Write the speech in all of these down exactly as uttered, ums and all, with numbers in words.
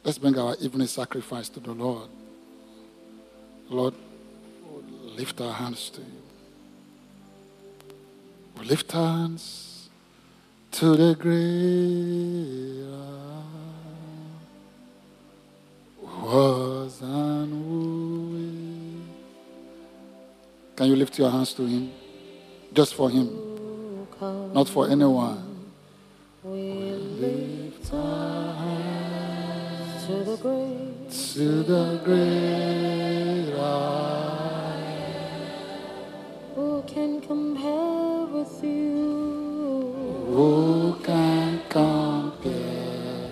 Let's bring our evening sacrifice to the Lord. Lord, lift our hands to you. We lift our hands to the great I was and who is. Can you lift your hands to him? Just for him, not for anyone. We lift our hands to the great, to the great I. Who can compare with you? Who can compare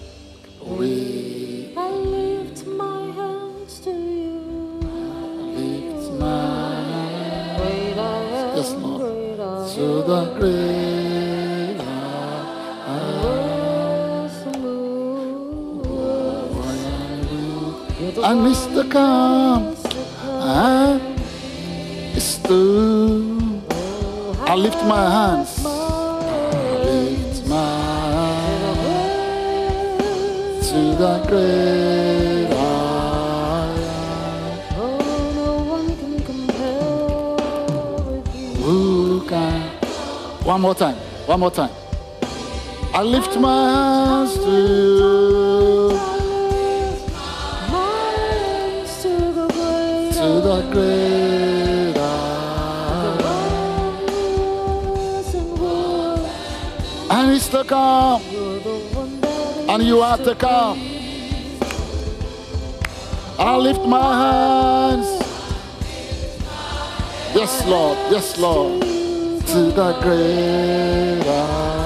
with? I lift my hands to you. I lift my hands. Great I am. Yes, Lord. Great I To the great I. And it's to come, and it's to. I lift my hands. I lift my hands to the great I. Oh, no one can compare with you. Who can? One more time. One more time. I lift my hands to you. To the great I. And it's to come. And you are to come. I lift my hands. Yes, Lord. Yes, Lord. To the great I.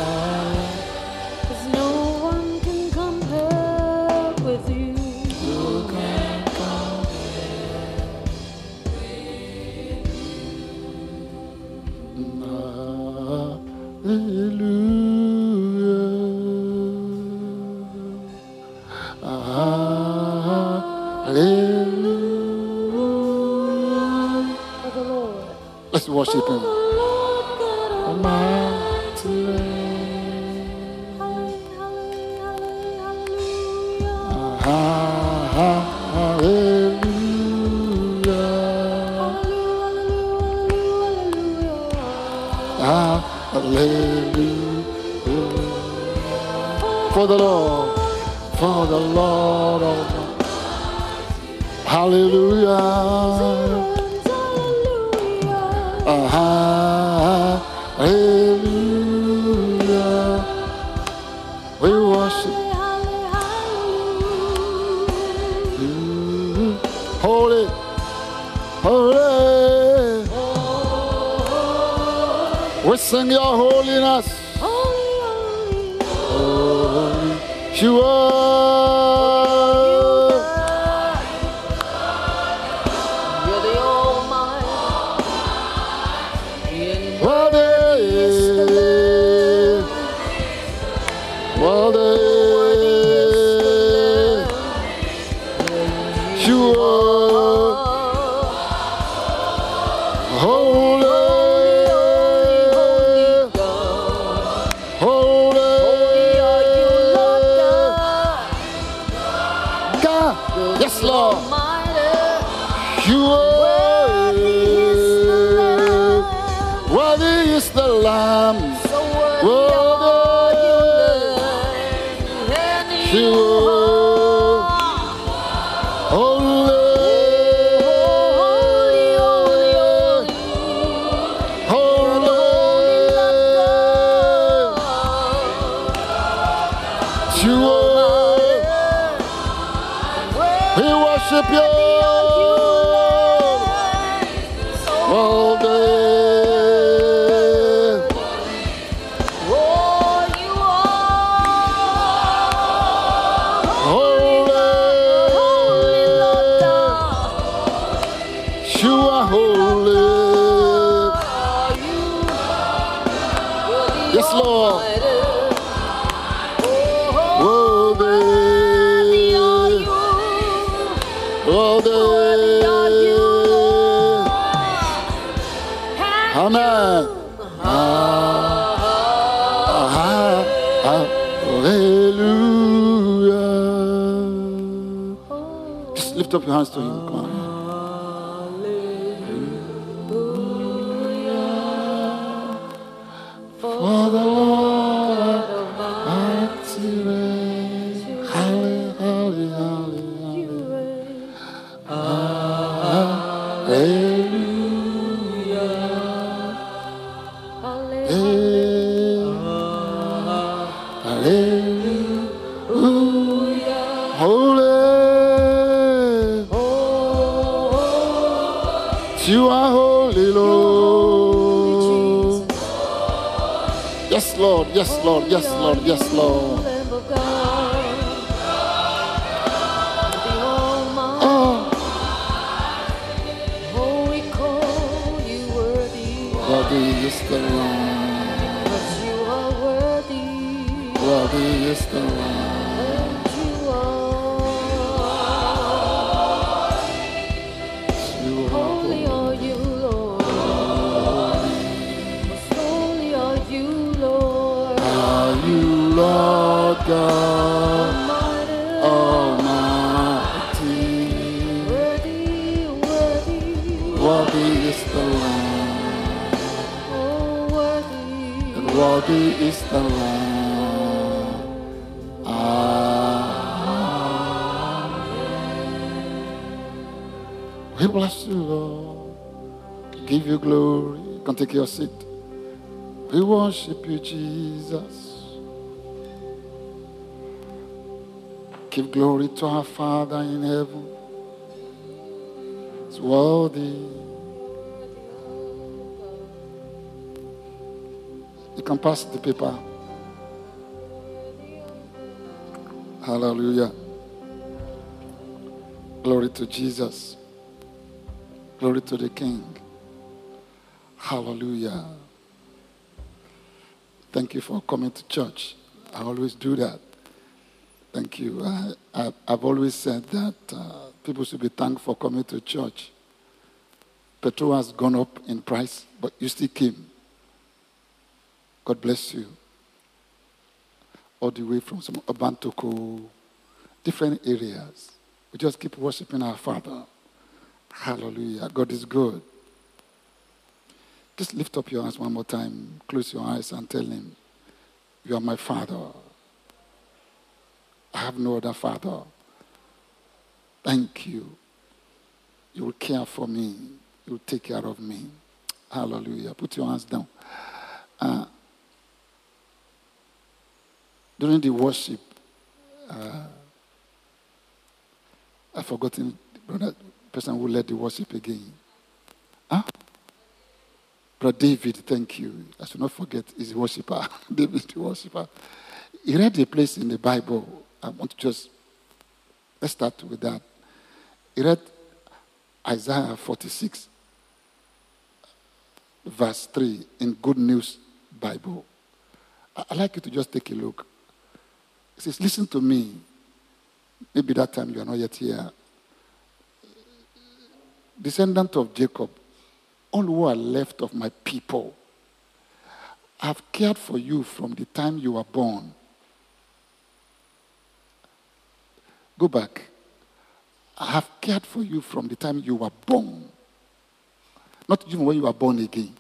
Let's worship him. Hallelujah. For the Lord, for the Lord Almighty. Hallelujah. Uh-huh. Hallelujah. We worship you. Holy, holy. We sing your holiness. Holy, you are. You're the Almighty. Well, you are holy, holy, God. Yes, Lord. You are worthy is the Lamb. You are holy, holy, you are. We worship you all day. Yes, Lord. Worthy, worthy, Lift up your hands to him. Come on. For the Lord Almighty reigns. Halle- halle- halle- Hallelujah. Hallelujah. Holy. You are holy, Lord. Yes, Lord. Yes, Lord. Yes, Lord. Yes, Lord. Worthy is the Lamb. Worthy is the Lamb. You are Holy are you, Lord. Most holy are you, Lord. Are you, Lord God Almighty. Almighty? Worthy, worthy. Worthy is the Lamb. Oh, worthy. And worthy is the Lamb. Amen. We bless you, Lord. Give you glory. You can take your seat. We worship you, Jesus. Give glory to our Father in heaven. It's worthy. You can pass the paper. Hallelujah. Glory to Jesus. Glory to the King. Hallelujah. Thank you for coming to church. I always do that. Thank you. I, I, I've always said that uh, people should be thankful for coming to church. Petrol has gone up in price, but you still came. God bless you. All the way from some Obantoko, different areas. We just keep worshiping our Father. Hallelujah. God is good. Just lift up your hands one more time. Close your eyes and tell him, you are my Father. I have no other Father. Thank you. You will care for me. You will take care of me. Hallelujah. Put your hands down. Uh, during the worship, uh, I've forgotten the person who led the worship again. Huh? Brother David, thank you. I should not forget, he's a worshiper. David, the worshiper. He read a place in the Bible. I want to just, let's start with that. He read Isaiah forty-six, verse three in Good News Bible. I'd like you to just take a look. It says, listen to me. Maybe that time you are not yet here. Descendant of Jacob, all who are left of my people, I have cared for you from the time you were born. Go back. I have cared for you from the time you were born. Not even when you were born again.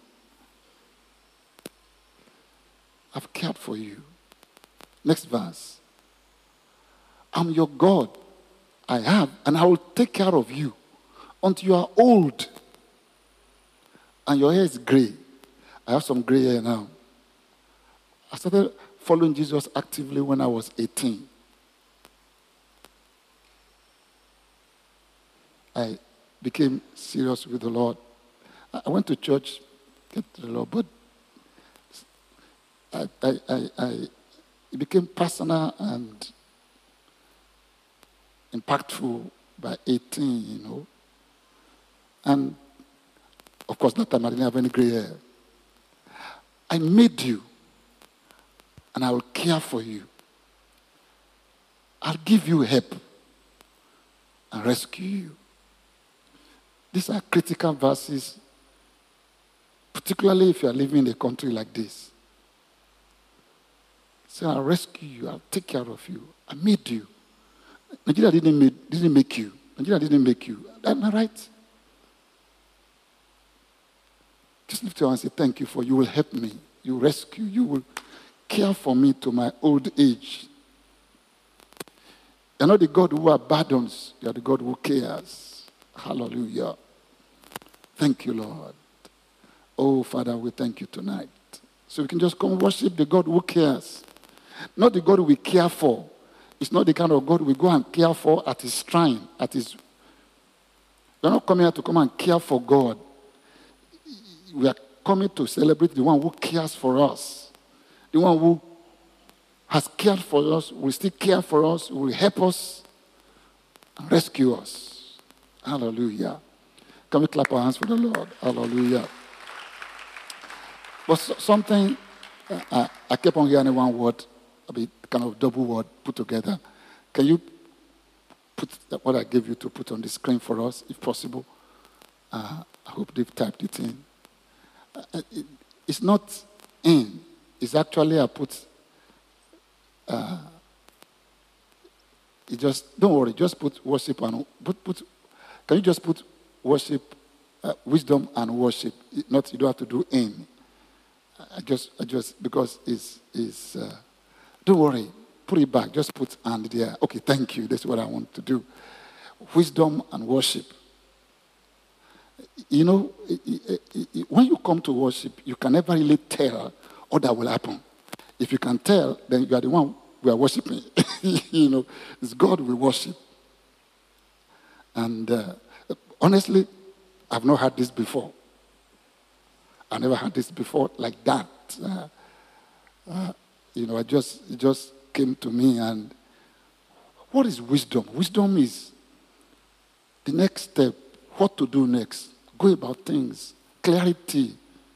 I've cared for you. Next verse. I'm your God. I have, and I will take care of you until you are old and your hair is gray. I have some gray hair now. I started following Jesus actively when I was eighteen. I became serious with the Lord. I went to church, get to the Lord, but I, I, I, I, it became personal and impactful by eighteen, you know. And, of course, that time I didn't have any gray hair. I made you, and I will care for you. I'll give you help and rescue you. These are critical verses, particularly if you are living in a country like this. Say, I'll rescue you. I'll take care of you. I made you. Nigeria didn't make, didn't make you. Nigeria didn't make you. Am I right? Just lift your hand and say, thank you for you will help me. You will rescue. You will care for me to my old age. You're not the God who abandons. You're the God who cares. Hallelujah. Thank you, Lord. Oh, Father, we thank you tonight. So we can just come worship the God who cares. Not the God we care for. It's not the kind of God we go and care for at his shrine, at his... We're not coming here to come and care for God. We are coming to celebrate the one who cares for us. The one who has cared for us, will still care for us, will help us, and rescue us. Hallelujah. Can we clap our hands for the Lord? Hallelujah. But so, something, uh, I, I kept on hearing one word, a bit kind of double word put together. Can you put what I gave you to put on the screen for us, if possible? Uh, I hope they've typed it in. Uh, it, it's not in. It's actually I put... Uh, it just don't worry. Just put worship and put put. Can you just put worship, uh, wisdom and worship? Not you don't have to do in. I just I just because it's is. Uh, don't worry. Put it back. Just put and there. Okay. Thank you. That's what I want to do. Wisdom and worship. You know, it, it, it, when you come to worship, you can never really tell what that will happen. If you can tell, then you are the one we are worshiping. You know, it's God we worship. And uh, honestly, I've not had this before. I never had this before like that. Uh, uh, you know, I just it just came to me. And what is wisdom? Wisdom is the next step. What to do next? Go about things. Clarity.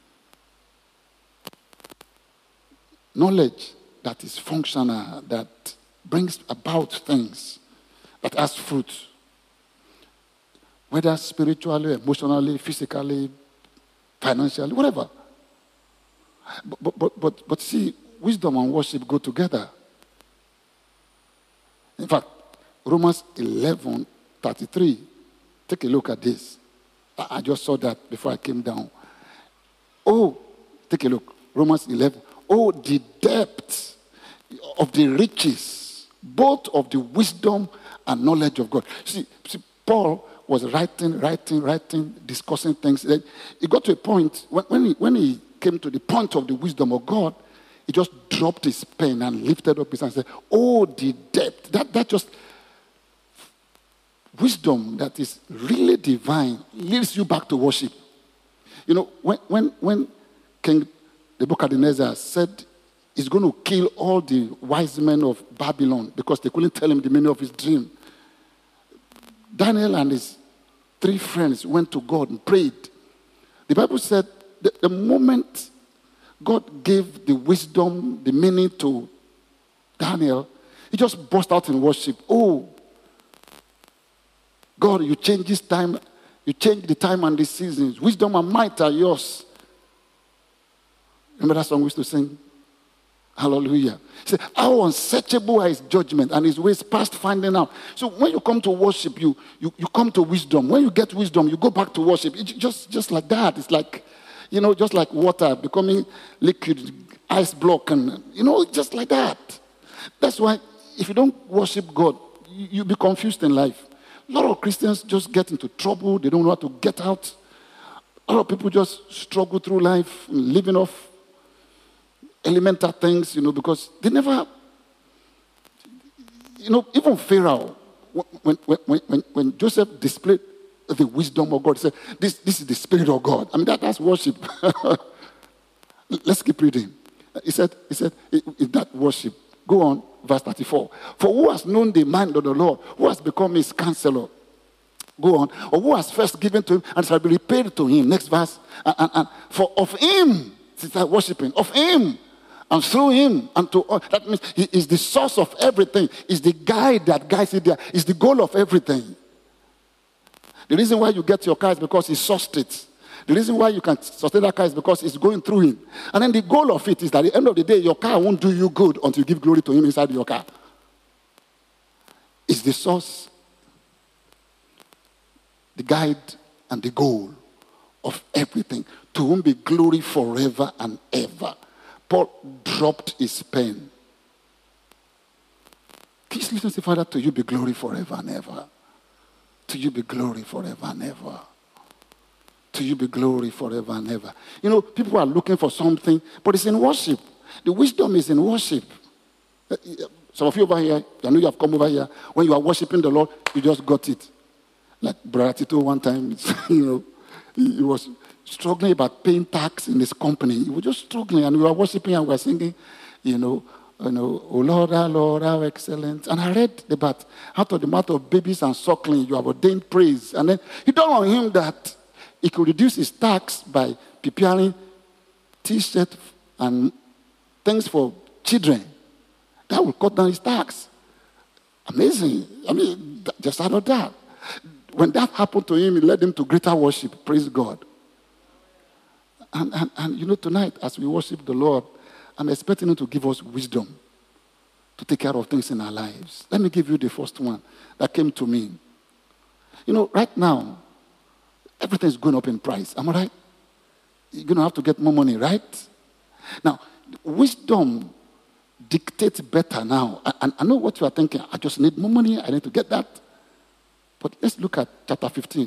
Knowledge that is functional, that brings about things, that has fruit. Whether spiritually, emotionally, physically, financially, whatever. But, but, but, but see, wisdom and worship go together. In fact, Romans eleven thirty-three, take a look at this. I just saw that before I came down. Oh, take a look. Romans eleven. Oh, the depth of the riches, both of the wisdom and knowledge of God. See, see Paul was writing, writing, writing, discussing things. He got to a point, when, when, he, when he came to the point of the wisdom of God, he just dropped his pen and lifted up his hand and said, oh, the depth. That, that just, wisdom that is really divine leads you back to worship. You know, when, when, when King Nebuchadnezzar said he's going to kill all the wise men of Babylon because they couldn't tell him the meaning of his dream. Daniel and his three friends went to God and prayed. The Bible said the, the moment God gave the wisdom, the meaning to Daniel, he just burst out in worship. Oh, God, you change this time, you change the time and the seasons. Wisdom and might are yours. Remember that song we used to sing? Hallelujah. He said, how unsearchable are his judgment and his ways past finding out. So when you come to worship, you, you, you come to wisdom. When you get wisdom, you go back to worship. It, just, just like that. It's like, you know, just like water becoming liquid, ice block, and, you know, just like that. That's why if you don't worship God, you, you'll be confused in life. A lot of Christians just get into trouble. They don't know how to get out. A lot of people just struggle through life, living off elemental things, you know, because they never, you know, even Pharaoh, when, when, when, when Joseph displayed the wisdom of God, he said, this, this is the Spirit of God. I mean, that, that's worship. Let's keep reading. He said, he said, is that worship? Go on, verse thirty-four. For who has known the mind of the Lord? Who has become his counselor? Go on. Or who has first given to him and shall be repaid to him? Next verse. And, and, and for of him, start worshiping, of him, and through him, and to all. That means he is the source of everything. Is the guide that guides it there. Is the goal of everything. The reason why you get your car is because he sourced it. The reason why you can sustain that car is because it's going through him. And then the goal of it is that at the end of the day, your car won't do you good until you give glory to him inside your car. It's the source. guide and the goal of everything. To whom be glory forever and ever. Paul dropped his pen. Please listen to Father, to you be glory forever and ever. To you be glory forever and ever. To you be glory forever and ever. You know, people are looking for something, but it's in worship. The wisdom is in worship. Some of you over here, I know you have come over here. When you are worshiping the Lord, you just got it. Like Brother Tito one time, you know, he, he was struggling about paying tax in his company. He was just struggling, and we were worshiping and we were singing, you know, you know, oh Lord, our Lord, how excellent. And I read about out of the mouth of babies and suckling, you have ordained praise. And then he dawned on him that he could reduce his tax by preparing T-shirts and things for children. That will cut down his tax. Amazing. I mean, just out of that. When that happened to him, it led him to greater worship. Praise God. And, and, and you know, tonight, as we worship the Lord, I'm expecting him to give us wisdom to take care of things in our lives. Let me give you the first one that came to me. You know, right now, everything is going up in price. Am I right? You're going to have to get more money, right? Now, wisdom dictates better now. And I, I know what you are thinking. I just need more money. I need to get that. But let's look at chapter fifteen.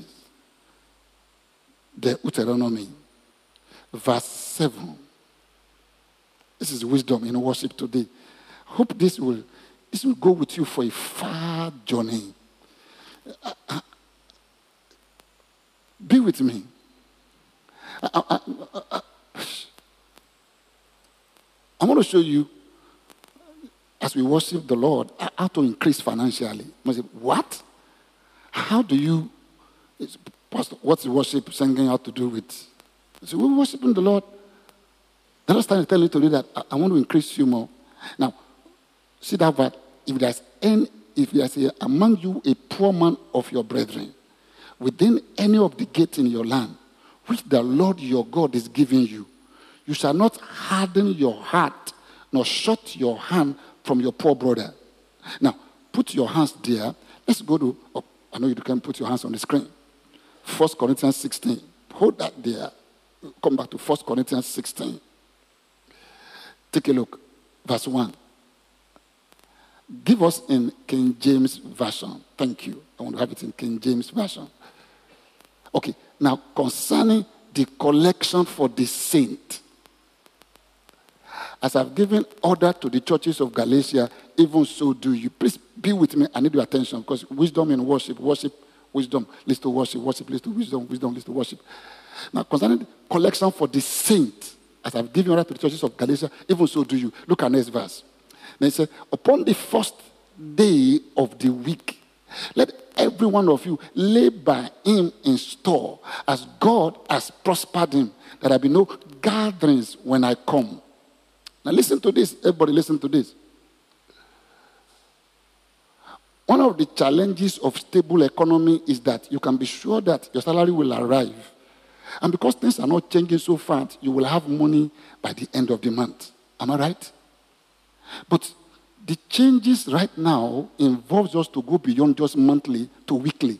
The Deuteronomy, verse seven. This is wisdom in worship today. Hope this will, this will go with you for a far journey. Uh, uh, be with me. I, I, I, I, I want to show you, as we worship the Lord, how to increase financially. I say, what? How do you, Pastor, what's the worship singing have to do with? So we're worshiping the Lord. The Lord started telling you to do that. I, I want to increase you more. Now, see that verse. If there's any, if there's a, among you a poor man of your brethren, within any of the gates in your land, which the Lord your God is giving you, you shall not harden your heart, nor shut your hand from your poor brother. Now, put your hands there. Let's go to, oh, I know you can put your hands on the screen. First Corinthians sixteen. Hold that there. Come back to First Corinthians sixteen. Take a look. Verse one. Give us in King James Version. Thank you. I want to have it in King James Version. Okay. Now, concerning the collection for the saint, as I've given order to the churches of Galatia, even so do you. Please be with me. I need your attention, because wisdom in worship, worship, wisdom leads to worship, worship leads to wisdom, wisdom leads to worship. Now, concerning the collection for the saint, as I've given order to the churches of Galatia, even so do you. Look at next verse. Then it says, upon the first day of the week, let every one of you lay by him in store, as God has prospered him, that there be no gatherings when I come. Now listen to this. Everybody listen to this. One of the challenges of stable economy is that you can be sure that your salary will arrive. And because things are not changing so fast, you will have money by the end of the month. Am I right? But the changes right now involves us to go beyond just monthly to weekly.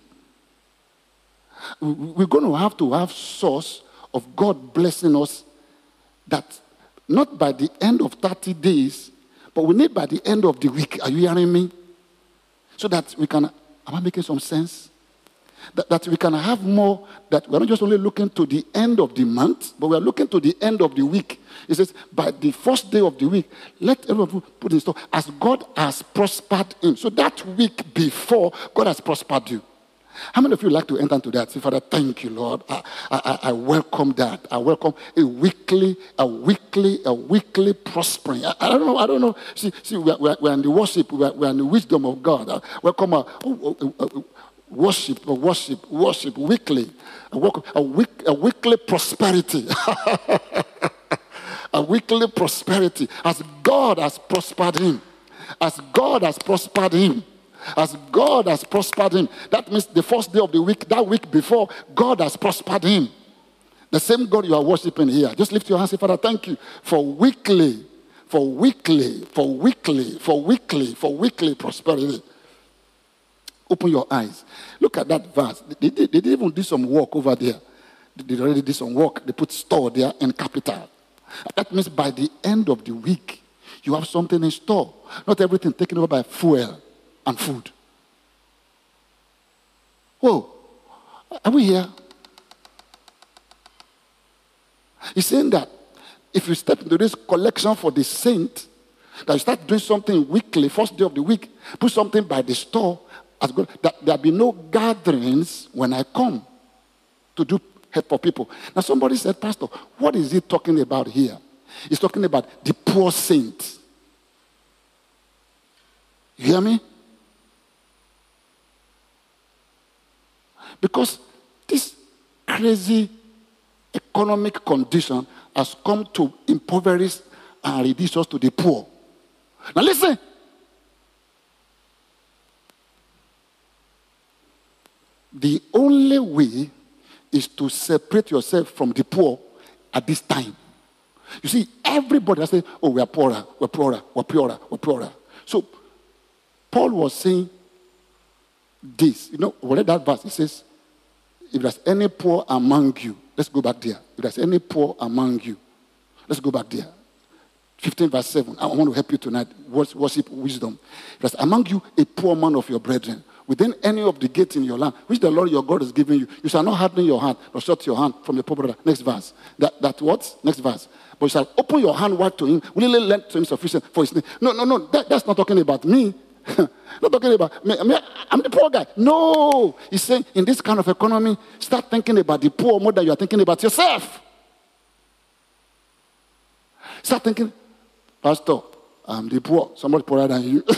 We're going to have to have source of God blessing us that not by the end of thirty days, but we need by the end of the week. Are you hearing me? So that we can, am I making some sense? That, that we can have more, that we're not just only looking to the end of the month, but we're looking to the end of the week. It says, by the first day of the week, let everyone put in store, as God has prospered him. So that week before, God has prospered you. How many of you like to enter into that? Say, Father, thank you, Lord. I, I, I welcome that. I welcome a weekly, a weekly, a weekly prospering. I, I don't know, I don't know. See, see we're, we're, we're in the worship, we're, we're in the wisdom of God. I welcome a, a, a, a worship, a worship, worship weekly. A, welcome, a, week, a weekly prosperity. A weekly prosperity. As God has prospered him. As God has prospered him. As God has prospered him. That means the first day of the week, that week before, God has prospered him. The same God you are worshiping here. Just lift your hands and say, Father, thank you for weekly, for weekly, for weekly, for weekly, for weekly prosperity. Open your eyes. Look at that verse. They, they, they didn't even do some work over there. They already did some work. They put store there in capital. That means by the end of the week, you have something in store. Not everything taken over by fuel and food. Whoa. Are we here? He's saying that if you step into this collection for the saint, that you start doing something weekly, first day of the week, put something by the store, as good, that there'll be no gatherings when I come to do help for people. Now somebody said, Pastor, what is he talking about here? He's talking about the poor saint. You hear me? Because this crazy economic condition has come to impoverish and reduce us to the poor. Now listen. The only way is to separate yourself from the poor at this time. You see, everybody has said, oh, we are poorer, we're poorer, we're poorer, we're poorer. So, Paul was saying this. You know, we read that verse. He says, if there's any poor among you, let's go back there. If there's any poor among you, let's go back there. fifteen verse seven. I want to help you tonight. Worship wisdom. If there's among you a poor man of your brethren, within any of the gates in your land, which the Lord your God has given you, you shall not harden your hand or shut your hand from your poor brother. Next verse. That, that what? Next verse. But you shall open your hand wide to him, willingly lend to him sufficient for his name. No, no, no. That, that's not talking about me. Not talking about me. I mean, I'm the poor guy. No. He's saying in this kind of economy, start thinking about the poor more than you are thinking about yourself. Start thinking, Pastor, I'm the poor. Somebody poorer than you.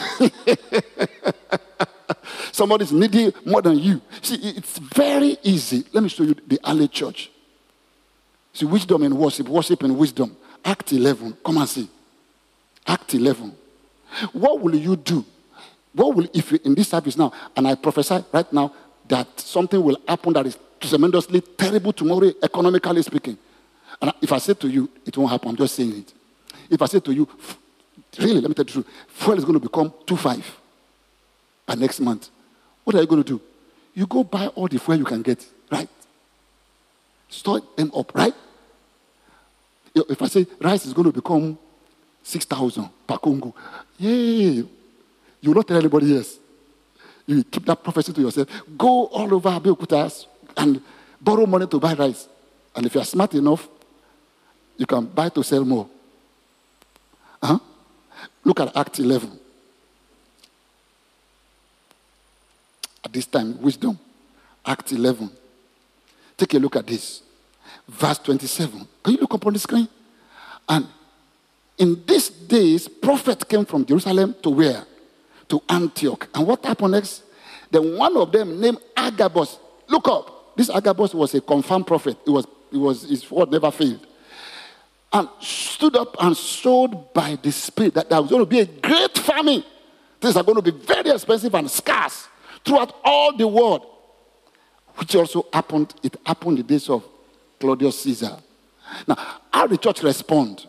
Somebody's needy more than you. See, it's very easy. Let me show you the early church. See, wisdom and worship, worship and wisdom. Act eleven. Come and see. Act eleven. What will you do? What will, if you're in this service now, and I prophesy right now that something will happen that is tremendously terrible tomorrow, economically speaking. And if I say to you, it won't happen, I'm just saying it. If I say to you, really, let me tell you the truth, fuel is going to become two five by next month. What are you going to do? You go buy all the fuel you can get, right? Store them up, right? If I say rice is going to become six thousand per Congo, yay! You will not tell anybody else. You keep that prophecy to yourself. Go all over Abeokuta and borrow money to buy rice. And if you are smart enough, you can buy to sell more. Huh? Look at Act eleven. At this time, wisdom. Act eleven. Take a look at this. Verse twenty-seven. Can you look up on the screen? And in these days, prophet came from Jerusalem to where? To Antioch. And what happened next? Then one of them named Agabus. Look up. This Agabus was a confirmed prophet. It was, it was his word never failed. And stood up and showed by the Spirit that there was going to be a great famine. Things are going to be very expensive and scarce throughout all the world. Which also happened, it happened in the days of Claudius Caesar. Now, how did the church respond?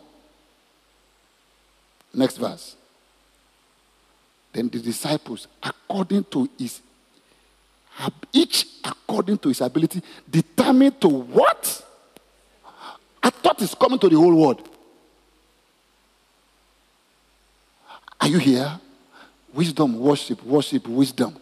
Next verse. Then the disciples, according to his, each according to his ability, determined to what? I thought it's coming to the whole world. Are you here? Wisdom, worship, worship, wisdom.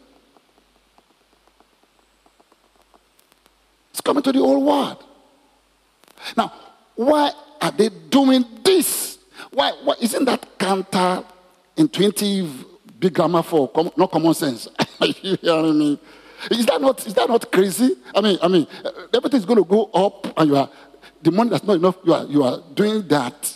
It's coming to the whole world. Now, why are they doing this? Why, why isn't that counter intuitive big grammar for com, not common sense? Are you hearing me? Is that not is that not crazy? I mean, I mean, everything's going to go up, and you are the money that's not enough. You are you are doing that.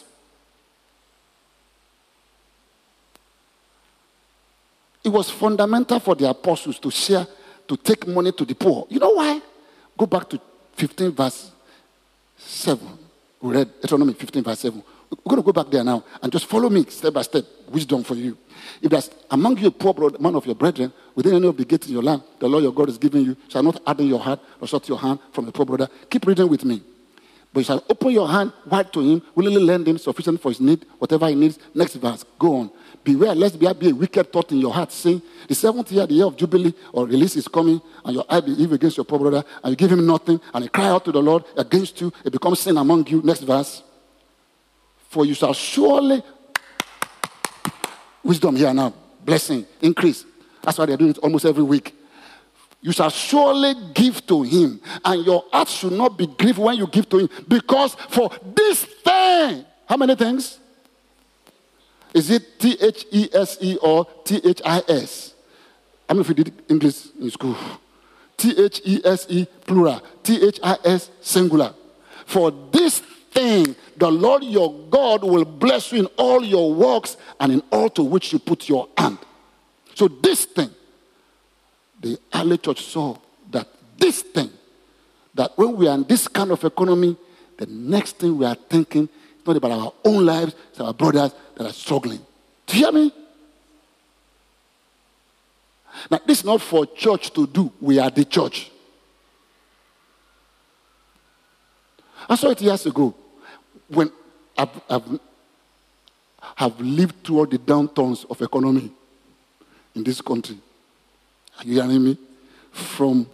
It was fundamental for the apostles to share, to take money to the poor. You know why? Go back to fifteen verse seven. We read Deuteronomy fifteen verse seven. We're going to go back there now and just follow me step by step. Wisdom for you. If there's among you a poor brother, man of your brethren, within any of the gates in your land, the Lord your God is giving you, shall not harden your heart or shut your hand from the poor brother. Keep reading with me. But you shall open your hand wide to him, willingly lend him sufficient for his need, whatever he needs. Next verse, go on. Beware, lest there be a wicked thought in your heart, saying, the seventh year, the year of Jubilee or release is coming, and your eye be evil against your poor brother, and you give him nothing, and he cry out to the Lord against you, it becomes sin among you. Next verse. For you shall surely, wisdom here now, blessing, increase. That's why they're doing it almost every week. You shall surely give to him, and your heart should not be grieved when you give to him, because for this thing, how many things? Is it T H E S E or T H I S? How many of you did English in school? T H E S E plural, T H I S singular. For this thing, the Lord your God will bless you in all your works and in all to which you put your hand. So this thing, the early church saw that this thing, that when we are in this kind of economy, the next thing we are thinking is not about our own lives, it's our brothers that are struggling. Do you hear me? Now, this is not for church to do. We are the church. I saw it years ago when I've, I've, I've lived through all the downturns of economy in this country. Are you hearing me? From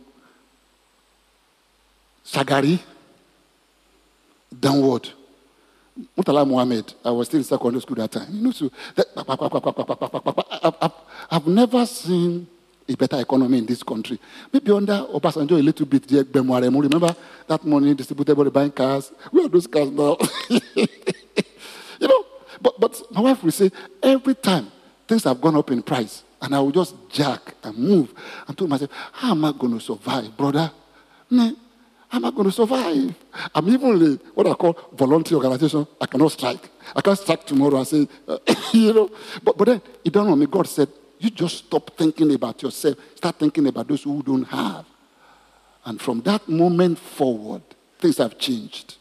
Shagari downward. Murtala Muhammad, I was still in secondary school that time. You know, so that, I've, I've, I've never seen a better economy in this country. Maybe under Obasanjo a little bit. Remember that money distributed by the buying cars? Where are those cars now? You know, but, but my wife will say, every time things have gone up in price, and I will just jack and move and told myself, how am I going to survive, brother? Man, how am I going to survive? I'm even a, what I call volunteer organization. I cannot strike. I can't strike tomorrow and say, uh, you know. But, but then, it dawned on me, God said, you just stop thinking about yourself. Start thinking about those who don't have. And from that moment forward, things have changed.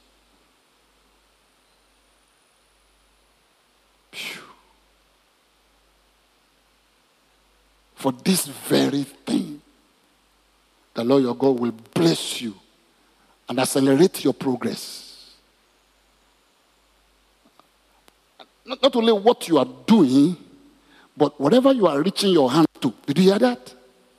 Phew. For this very thing, the Lord your God will bless you and accelerate your progress. Not, not only what you are doing, but whatever you are reaching your hand to. Did you hear that?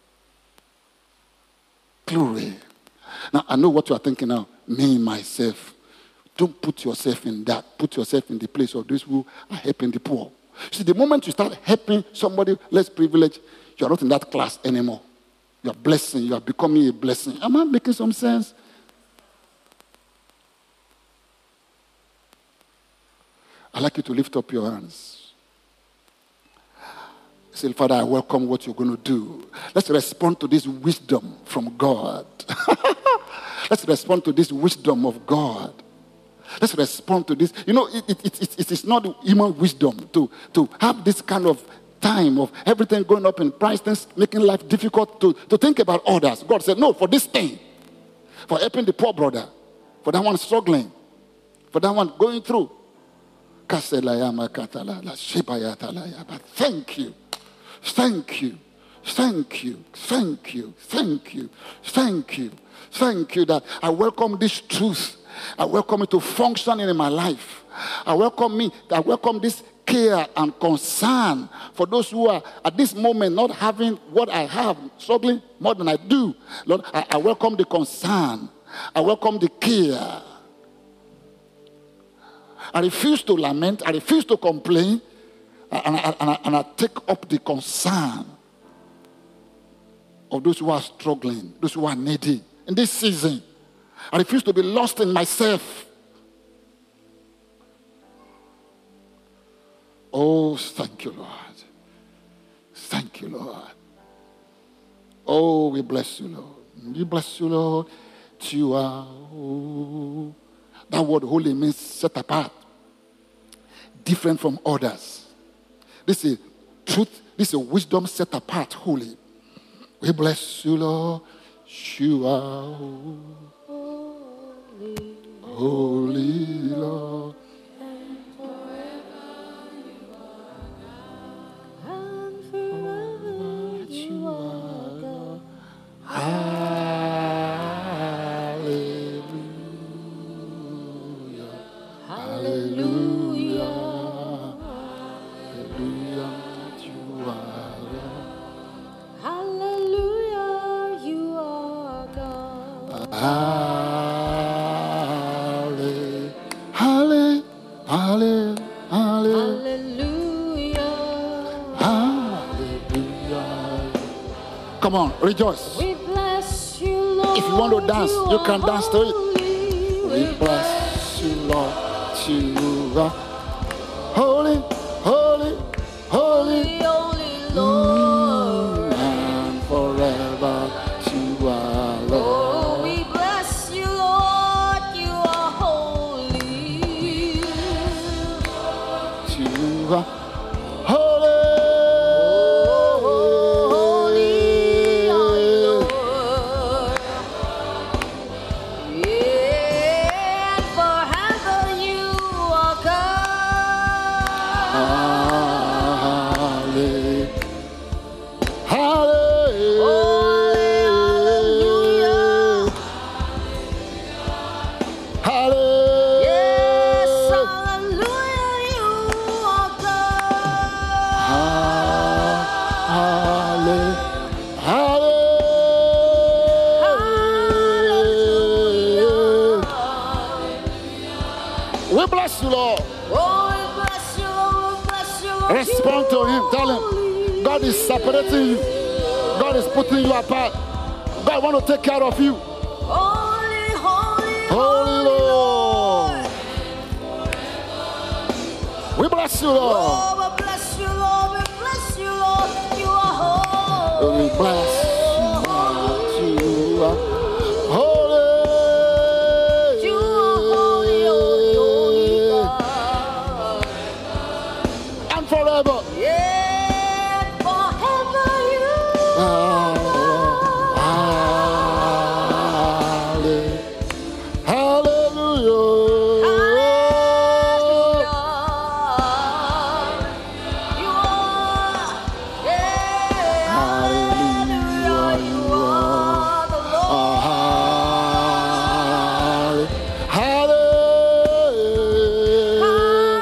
Glory. Now, I know what you are thinking now. Me, myself. Don't put yourself in that. Put yourself in the place of those who are helping the poor. See, the moment you start helping somebody less privileged, you are not in that class anymore. You are blessing. You are becoming a blessing. Am I making some sense? I'd like you to lift up your hands. Say, Father, I welcome what you're going to do. Let's respond to this wisdom from God. Let's respond to this wisdom of God. Let's respond to this. You know, it, it, it, it is not human wisdom to, to have this kind of time of everything going up in price, things making life difficult to, to think about others. God said, no, for this thing, for helping the poor brother, for that one struggling, for that one going through. But thank you. Thank you, thank you, thank you, thank you, thank you, thank you that I welcome this truth. I welcome it to function in my life. I welcome me, I welcome this care and concern for those who are at this moment not having what I have, struggling more than I do. Lord, I, I welcome the concern. I welcome the care. I refuse to lament. I refuse to complain. And I, and, I, and I take up the concern of those who are struggling, those who are needy in this season. I refuse to be lost in myself. Oh, thank you, Lord. Thank you, Lord. Oh, we bless you, Lord. We bless you, Lord. You are, oh. That word holy means set apart, different from others. This is truth. This is wisdom set apart, holy. We bless you, Lord. You are holy, holy Lord. And forever you are God. And forever you are God. Hallelujah. Halle, halle, halle, Hallelujah. hallelujah. Come on, rejoice. We bless you, Lord. If you want to dance, you are can dance to it. holy. We bless you, Lord. You are holy, holy, holy, Holy, holy Lord. and forever you are Lord. Oh, we bless you, Lord. You are holy. You are holy, Holy are you, Lord. Yeah, and forever you are God. Halle- Hallelujah. Hallelujah. Yes, hallelujah, you are God. Halle- Hallelujah. We bless you, Lord. Oh, we bless you, Lord, we bless you, Lord. Respond You to him. are Tell him, holy. God is separating you. God is putting you apart. God want to take care of you. Holy, holy, Holy Lord. We bless you, Lord. Oh, we bless you, Lord, we bless you, Lord. You are holy. We bless you, Lord. You are holy. You are holy, holy, holy God. And forever. Yeah, forever you Ah, are. halle- Hallelujah. Hallelujah. You are, yeah, hallelujah. You are the Lord. Halle- Hallelujah.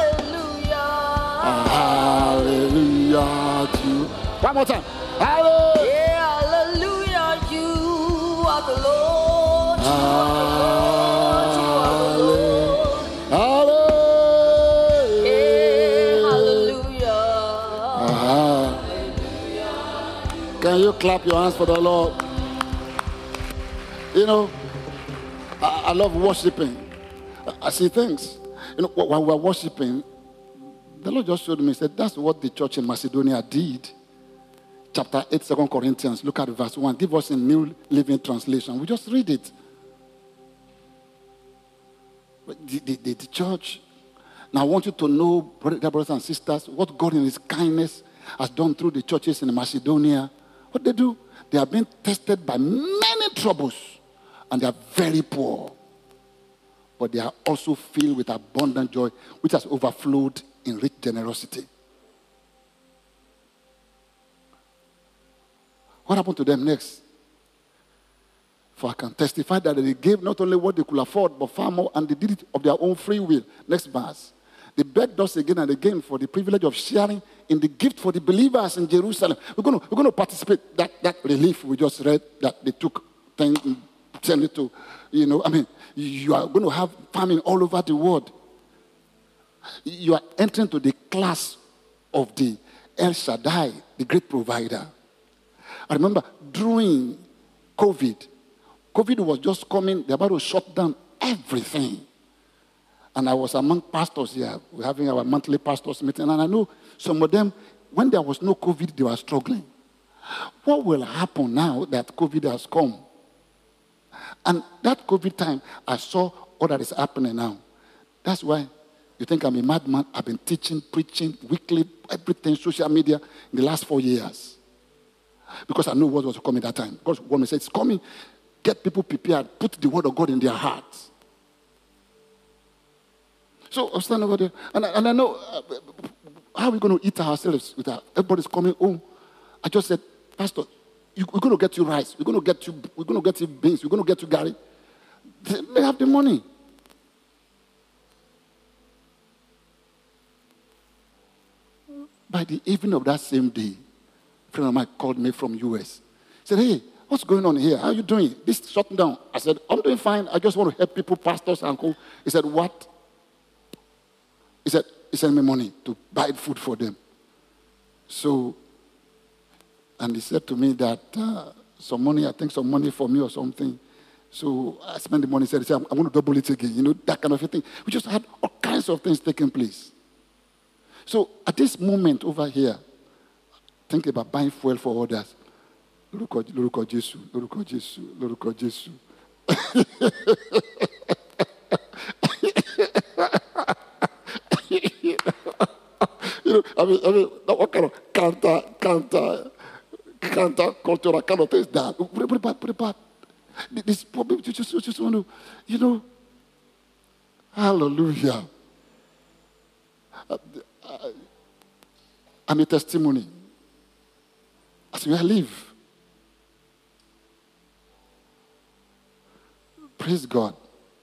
Hallelujah. Hallelujah. to- One more time. Hallelujah. Yeah, hallelujah. You are the Lord. You are the Lord. You are the Lord. Hallelujah. Yeah, hallelujah. Ah. Can you clap your hands for the Lord? You know, I, I love worshiping. I, I see things. You know, when we're worshiping, the Lord just showed me, he said, that's what the church in Macedonia did. Chapter eight, Second Corinthians. Look at verse one. Give us a New Living Translation. We just read it. The, the, the, the church. Now I want you to know, brothers and sisters, what God in his kindness has done through the churches in Macedonia. What they do? They have been tested by many troubles, and they are very poor. But they are also filled with abundant joy, which has overflowed in rich generosity. What happened to them next? For I can testify that they gave not only what they could afford, but far more, and they did it of their own free will. Next verse. They begged us again and again for the privilege of sharing in the gift for the believers in Jerusalem. We're going to, we're going to participate. That, that relief we just read, that they took, ten, send it to, you know, I mean, you are going to have famine all over the world. You are entering to the class of the El Shaddai, the great provider. I remember during COVID, COVID was just coming, they're about to shut down everything. And I was among pastors here. We're having our monthly pastors meeting. And I know some of them, when there was no COVID, they were struggling. What will happen now that COVID has come? And that COVID time, I saw all that is happening now. That's why you think I'm a madman. I've been teaching, preaching, weekly, everything, social media in the last four years. Because I knew what was coming that time. Because when we said it's coming, get people prepared, put the word of God in their hearts. So I was standing over there, and I, and I know, uh, how are we going to eat ourselves? With our, everybody's coming home. I just said, Pastor, you, we're going to get you rice. We're going to get you, we're going to get you beans. We're going to get you Gary. They, they have the money. By the evening of that same day, a friend of mine called me from U S. Said, hey, What's going on here? How are you doing? This shutting down. I said, I'm doing fine. I just want to help people, pastors, and co. He said, what? He said, he sent me money to buy food for them. So, and he said to me that uh, some money, I think some money for me or something. So I spent the money. He said, he said, I'm, I'm going to double it again. You know, that kind of a thing. We just had all kinds of things taking place. So at this moment over here, think about buying fuel for others. Lórúkọ Jésù, lórúkọ Jésù, lórúkọ Jésù. You know, I mean, I mean, what kind of counter, counter, counter cultural kind of thing is that? Put it back, put it back. This problem, you just, you just want to, you know, hallelujah. I'm a testimony. As we live. Praise God.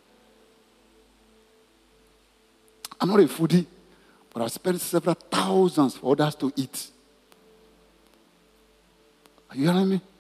I'm not a foodie, but I've spent several thousands for others to eat. Are you hearing me?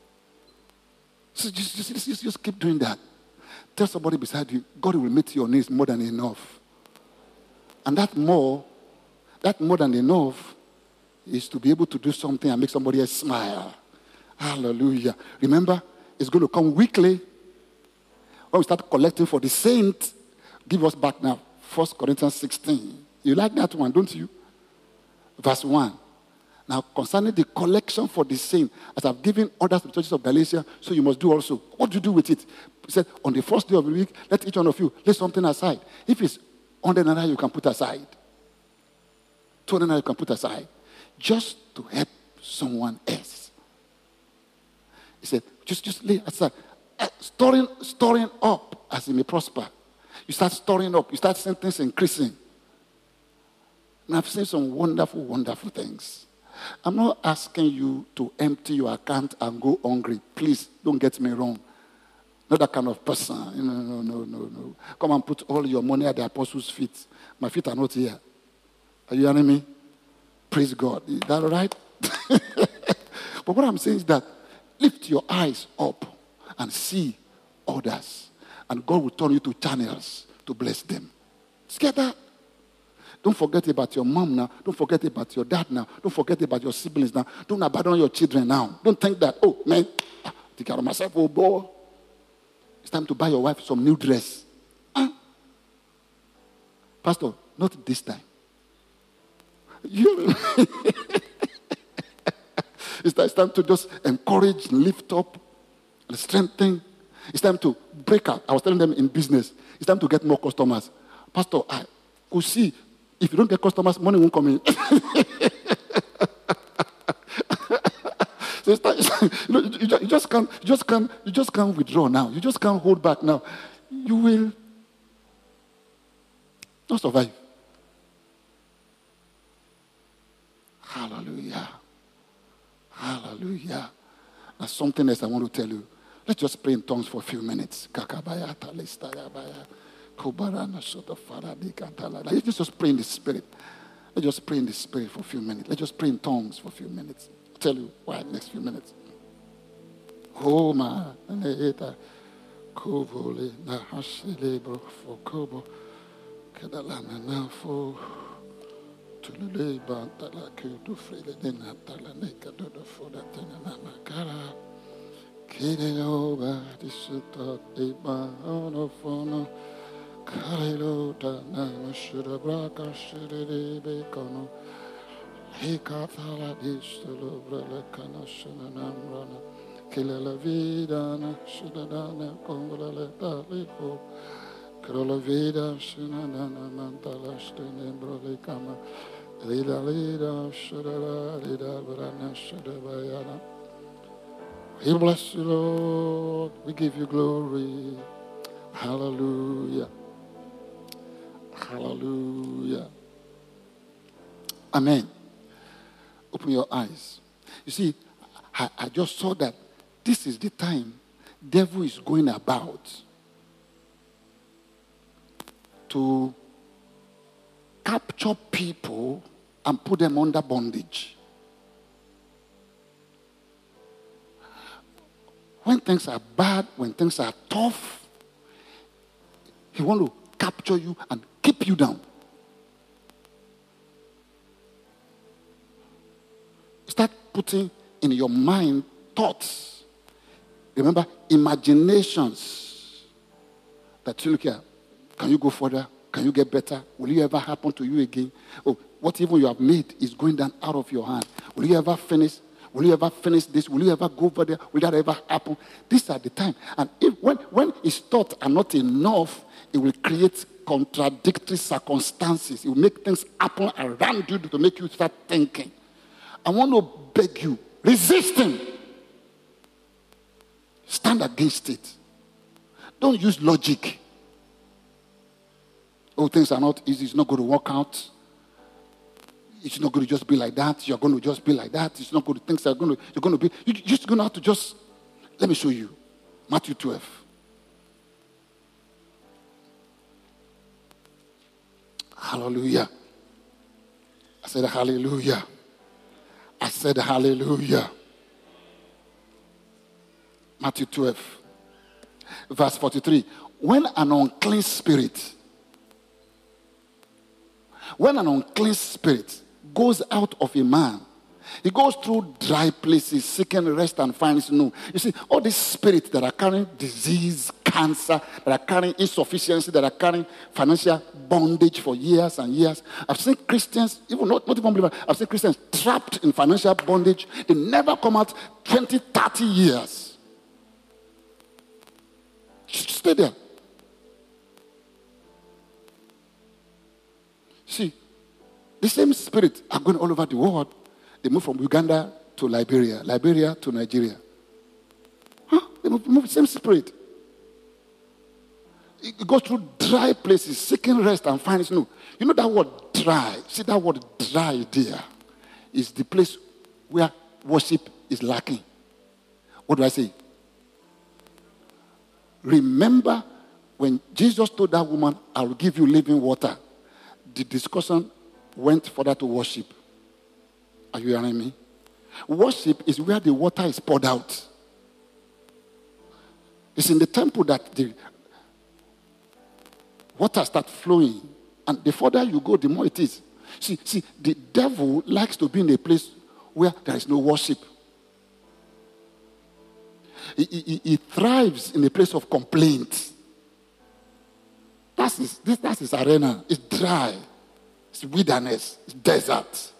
So just, just, just, just keep doing that. Tell somebody beside you, God will meet your needs more than enough. And that more, that more than enough is to be able to do something and make somebody else smile. Hallelujah. Remember, it's going to come weekly. When we start collecting for the saint, give us back now. First Corinthians sixteen. You like that one, don't you? Verse one. Now, concerning the collection for the saint, as I've given orders to the churches of Galatia, so you must do also. What do you do with it? He said, on the first day of the week, let each one of you lay something aside. If it's one hundred naira, you can put aside. two hundred naira, you can put aside. Just to help someone else. He said, just, just lay aside. Uh, storing, storing up as he may prosper. You start storing up. You start seeing things increasing. And I've seen some wonderful, wonderful things. I'm not asking you to empty your account and go hungry. Please, don't get me wrong. Not that kind of person. No, no, no, no, no. Come and put all your money at the apostles' feet. My feet are not here. Are you hearing me? Praise God. Is that all right? But what I'm saying is that lift your eyes up and see others. And God will turn you to channels to bless them. Get that? Don't forget about your mom now. Don't forget about your dad now. Don't forget about your siblings now. Don't abandon your children now. Don't think that, oh, man, I take care of myself, oh, boy. It's time to buy your wife some new dress. Huh? Pastor, not this time. You it's time to just encourage, lift up, and strengthen. It's time to break out. I was telling them in business, it's time to get more customers. Pastor, I could see if you don't get customers, money won't come in. So it's time, you, know, you, you just can't, you just can't, you just can't withdraw now. You just can't hold back now. You will not survive. Hallelujah. Hallelujah. There's something else I want to tell you. Let's just pray in tongues for a few minutes. Let's just pray in the spirit. Let's just pray in the spirit for a few minutes. Let's just pray in tongues for a few minutes. I'll tell you why next few minutes. Oh my Kovole na hasilebro for Kobo Kedalana now for Tulele Bantala Kudu Frele Denatala Neka Dodo for the Tenana Kara Kide over this Eba Onofono Karelo Dana Shudabraka Shudere Bekono Hekathala Distolo Brele Kanashanam Rana Kila vida na shudana kongola le talipo krola vida shunana mantala stene brole kama lida lida shudala lida brana shudabayana. We bless you, Lord. We give you glory. Hallelujah. Hallelujah. Amen. Open your eyes. You see, I, I just saw that this is the time devil is going about to capture people and put them under bondage. When things are bad, when things are tough, he wants to capture you and keep you down. Start putting in your mind thoughts. Remember, imaginations that you look at. Can you go further? Can you get better? Will it ever happen to you again? Oh, what even you have made is going down out of your hand. Will you ever finish? Will you ever finish this? Will you ever go over there? Will that ever happen? These are the time. And if when, when his thoughts are not enough, it will create contradictory circumstances. It will make things happen around you to make you start thinking. I want to beg you, resist him. Stand against it. Don't use logic. Oh, things are not easy. It's not going to work out. It's not going to just be like that. You're going to just be like that. It's not going to, things are going to, you're going to be, you're just going to have to just, let me show you. Matthew twelve. Hallelujah. I said hallelujah. I said hallelujah. Matthew twelve, verse forty-three. When an unclean spirit, when an unclean spirit goes out of a man, he goes through dry places, seeking rest and finds no. You see, all these spirits that are carrying disease, cancer, that are carrying insufficiency, that are carrying financial bondage for years and years. I've seen Christians, even not, not even believers, I've seen Christians trapped in financial bondage. They never come out twenty, thirty years. Stay there. See, the same spirit are going all over the world. They move from Uganda to Liberia, Liberia to Nigeria. Huh? They move, move the same spirit. It goes through dry places, seeking rest and finds no. You know that word dry? See that word dry there is the place where worship is lacking. What do I say? Remember when Jesus told that woman, I will give you living water. The discussion went further to worship. Are you hearing me? Worship is where the water is poured out. It's in the temple that the water starts flowing. And the further you go, the more it is. See, see, the devil likes to be in a place where there is no worship. He, he, he thrives in a place of complaint. That's his, this, that's his arena. It's dry. It's wilderness. It's desert.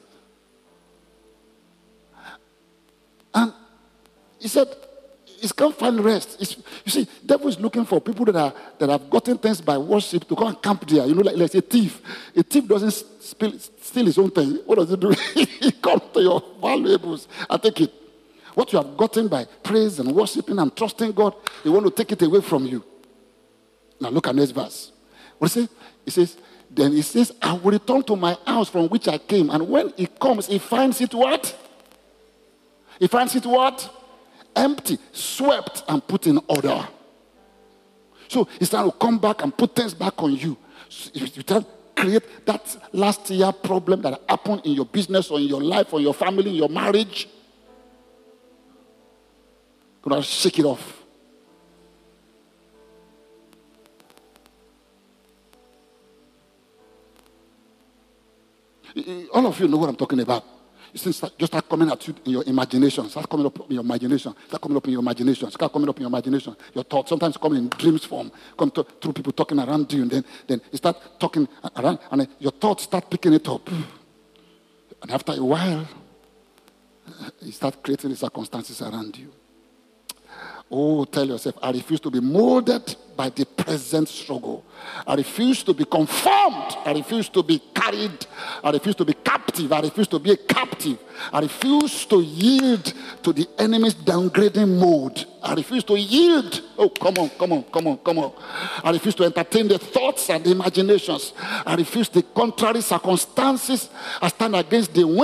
And he said, he can't find rest. It's, you see, the devil is looking for people that are that have gotten things by worship to come and camp there. You know, like, like a thief. A thief doesn't steal, steal his own thing. What does he do? He comes to your valuables and take it. What you have gotten by praise and worshiping and trusting God, he want to take it away from you. Now look at next verse. What does it say? It says, then he says, I will return to my house from which I came. And when he comes, he finds it what? He finds it what? Empty, swept, and put in order. So he's trying to come back and put things back on you. So you try to create that last year problem that happened in your business or in your life or your family, in your marriage. Gonna shake it off. All of you know what I'm talking about. You just start coming at you in your imagination. Start coming up in your imagination. Start coming up in your imagination. Start coming up in your imagination. Your thoughts sometimes come in dreams form. Come to, through people talking around you, and then, then you start talking around, and then your thoughts start picking it up. And after a while, you start creating the circumstances around you. Oh, tell yourself, I refuse to be molded by the present struggle. I refuse to be conformed. I refuse to be carried. I refuse to be captive. I refuse to be a captive. I refuse to yield to the enemy's downgrading mode. I refuse to yield. Oh, come on, come on, come on, come on. I refuse to entertain the thoughts and the imaginations. I refuse the contrary circumstances. I stand against the winds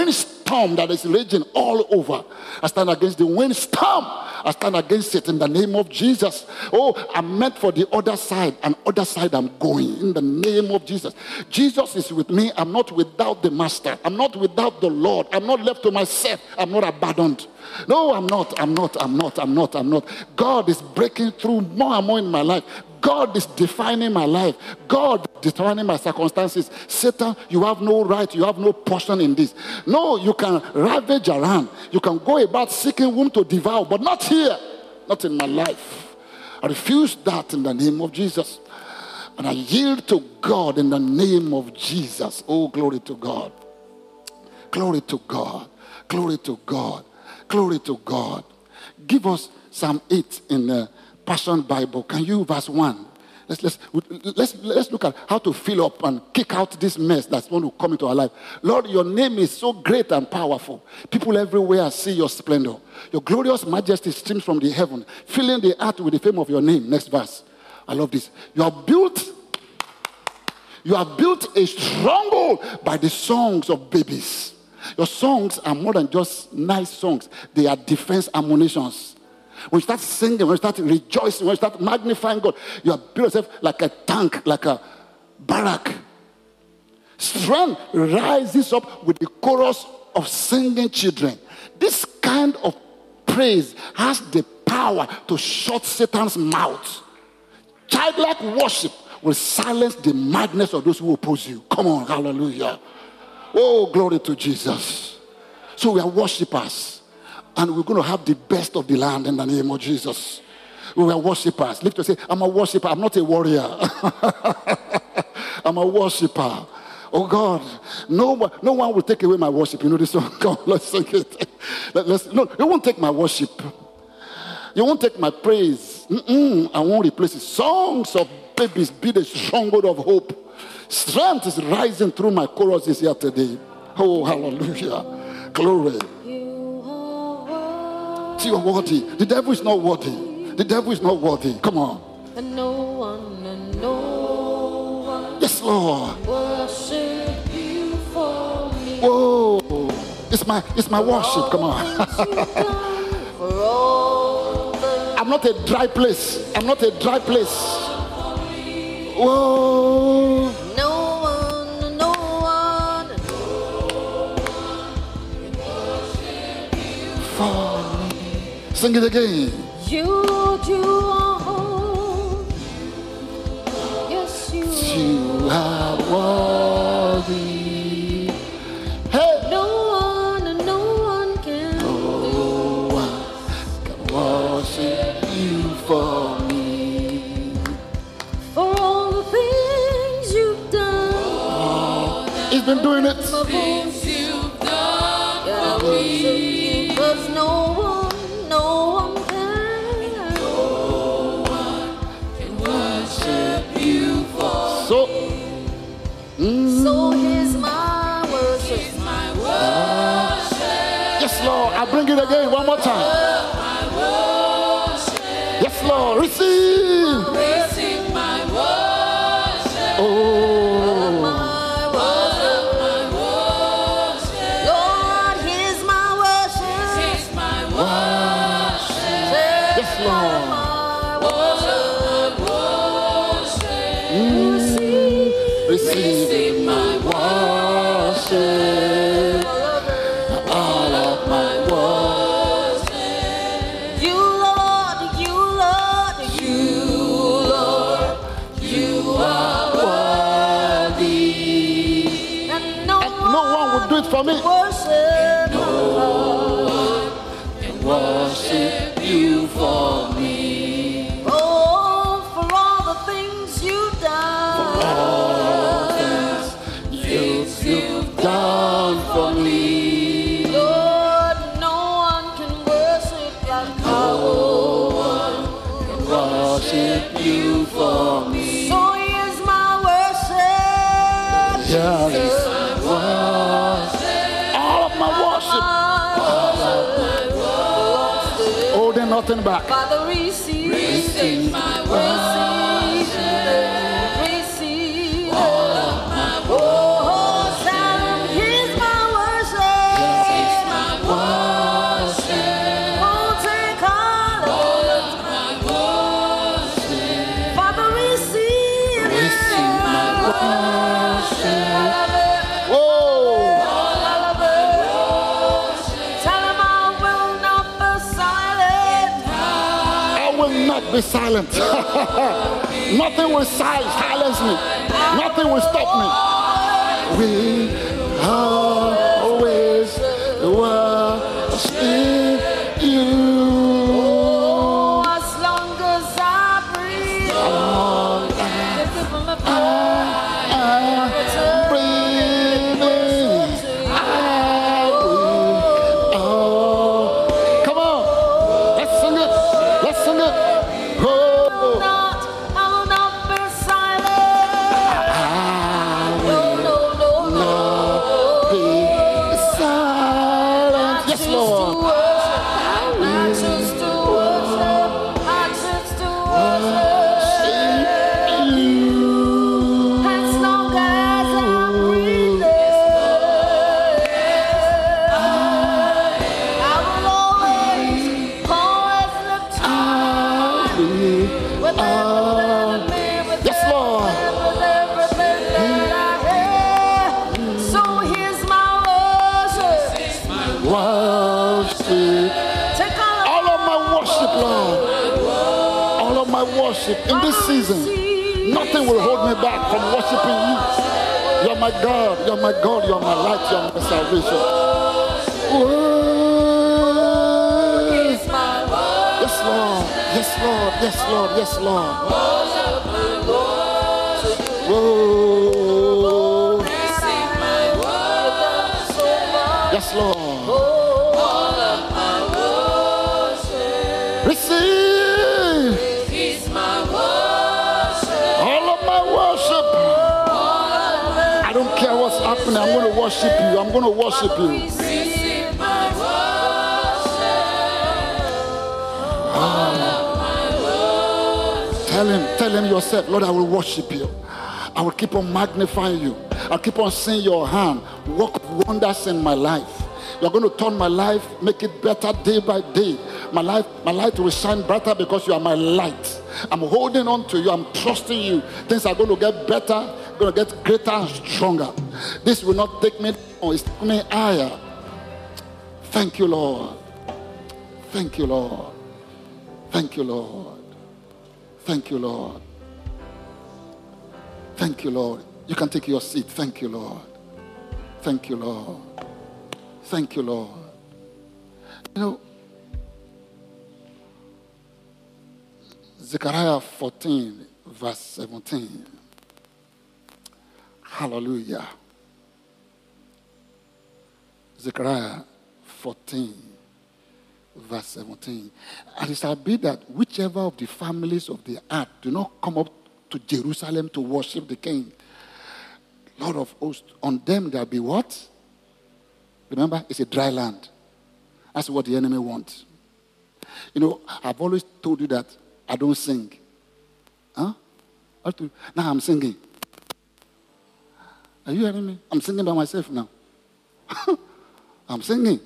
storm that is raging all over. I stand against the windstorm. I stand against it in the name of Jesus. Oh, I'm meant for the other side, and other side I'm going in the name of Jesus. Jesus is with me. I'm not without the Master. I'm not without the Lord. I'm not left to myself. I'm not abandoned. No, I'm not. I'm not. I'm not. I'm not. I'm not. God is breaking through more and more in my life. God is defining my life. God is defining my circumstances. Satan, you have no right. You have no portion in this. No, you can ravage around. You can go about seeking whom to devour, but not here. Not in my life. I refuse that in the name of Jesus. And I yield to God in the name of Jesus. Oh, glory to God. Glory to God. Glory to God. Glory to God. Give us Psalm eight in the Passion Bible. Can you, verse one? Let's, let's, let's, let's look at how to fill up and kick out this mess that's going to come into our life. Lord, your name is so great and powerful. People everywhere see your splendor. Your glorious majesty streams from the heaven, filling the earth with the fame of your name. Next verse. I love this. You are built, you have built a stronghold by the songs of babies. Your songs are more than just nice songs. They are defense ammunitions. When you start singing, when you start rejoicing, when you start magnifying God, you have built yourself like a tank, like a barrack. Strength rises up with the chorus of singing children. This kind of praise has the power to shut Satan's mouth. Childlike worship will silence the madness of those who oppose you. Come on, hallelujah. Oh, glory to Jesus. So we are worshipers. And we're going to have the best of the land in the name of Jesus. We are worshipers. Lift to say, I'm a worshiper. I'm not a warrior. I'm a worshiper. Oh God, no one, no one will take away my worship. You know this song? Come on, let's sing it. Let, let's, no, you won't take my worship. You won't take my praise. Mm-mm, I won't replace it. Songs of babies be the stronghold of hope. Strength is rising through my choruses here today. Oh, hallelujah. Glory. See, you're worthy. The devil is not worthy. The devil is not worthy. Come on. And no one, and no one. Yes, Lord. Worship you for me. Whoa. It's my, it's my worship. Come on. For all the I'm not a dry place. I'm not a dry place. Whoa. no one, no one. For sing it again. You, you are home. Yes, you, You are worthy. Hey. No one, no one can. No one can worship you for me. For all the things you've done. He's been doing it. The things you've done. Yeah, for me. Because no one, no one can. No one can worship you for So, me. mm, So here's my worship. Here's my worship. yes, Lord. I bring it again one more time. My worship. Yes, Lord. Receive. Receive my worship. Oh, My worship. My worship. Lord, here's my worship. Here's my worship. yes, Lord. My worship. My worship. Mm, receive Receive my worship. All of my worship. You, Lord, you, Lord, you, Lord, you are worthy. And no, No one will do it for me. worship, Worship you for me. oh, for all the things you've done. All things you've done for me. Lord, no one can worship like no one can Worship you for me. So here's my worship. Yeah, Jesus. it's my worship. All of my worship. Holding nothing back. Father, receive, receive my worship. Receive all of my worship. Oh, Hosanna, here's my worship. will not be silent. Nothing will sil- silence me. Nothing will stop me. We always worship you. Oh, as long as I breathe, All I am breathing, I will. Oh, come on. Let's sing it. Let's sing it. Oh, not, I will not be silent. I No, will no, no, no. not be silent. Yes, Just to Lord. worship, I choose to worship, I choose to worship You. as long as I'm breathing. I will always, always look to I will. with everything in me, with Yes, Lord. everything that I have. So here's my worship. Worship. Take all of All of my worship, Lord. All of my worship in this season. Nothing will hold me back from worshiping you. You're my God. You're my God. You're my light. You're my salvation. Worship. Here's my worship. Yes, Lord. Yes, Lord. Yes, Lord. Yes, Lord. Whoa. Yes, Lord. Receive all of my worship. I don't care what's happening. I'm going to worship you. I'm going to worship you. Tell him, tell him yourself, Lord, I will worship you. I will keep on magnifying you. I'll keep on seeing your hand work wonders in my life. You're going to turn my life, make it better day by day. My life, my light will shine brighter because you are my light. I'm holding on to you. I'm trusting you. Things are going to get better, going to get greater and stronger. This will not take me down. It's taking me higher. Thank you, Lord. Thank you, Lord. Thank you, Lord. Thank you, Lord. Thank you, Lord. You can take your seat. Thank you, Lord. Thank you, Lord. Thank you, Lord. You know, Zechariah fourteen, verse seventeen. Hallelujah. Zechariah fourteen, verse seventeen. And it shall be that whichever of the families of the earth do not come up to Jerusalem to worship the King, Lord of hosts, on them there will be what? Remember, it's a dry land. That's what the enemy wants. You know, I've always told you that I don't sing. Huh? Now I'm singing. Are you hearing me? I'm singing by myself now. I'm singing.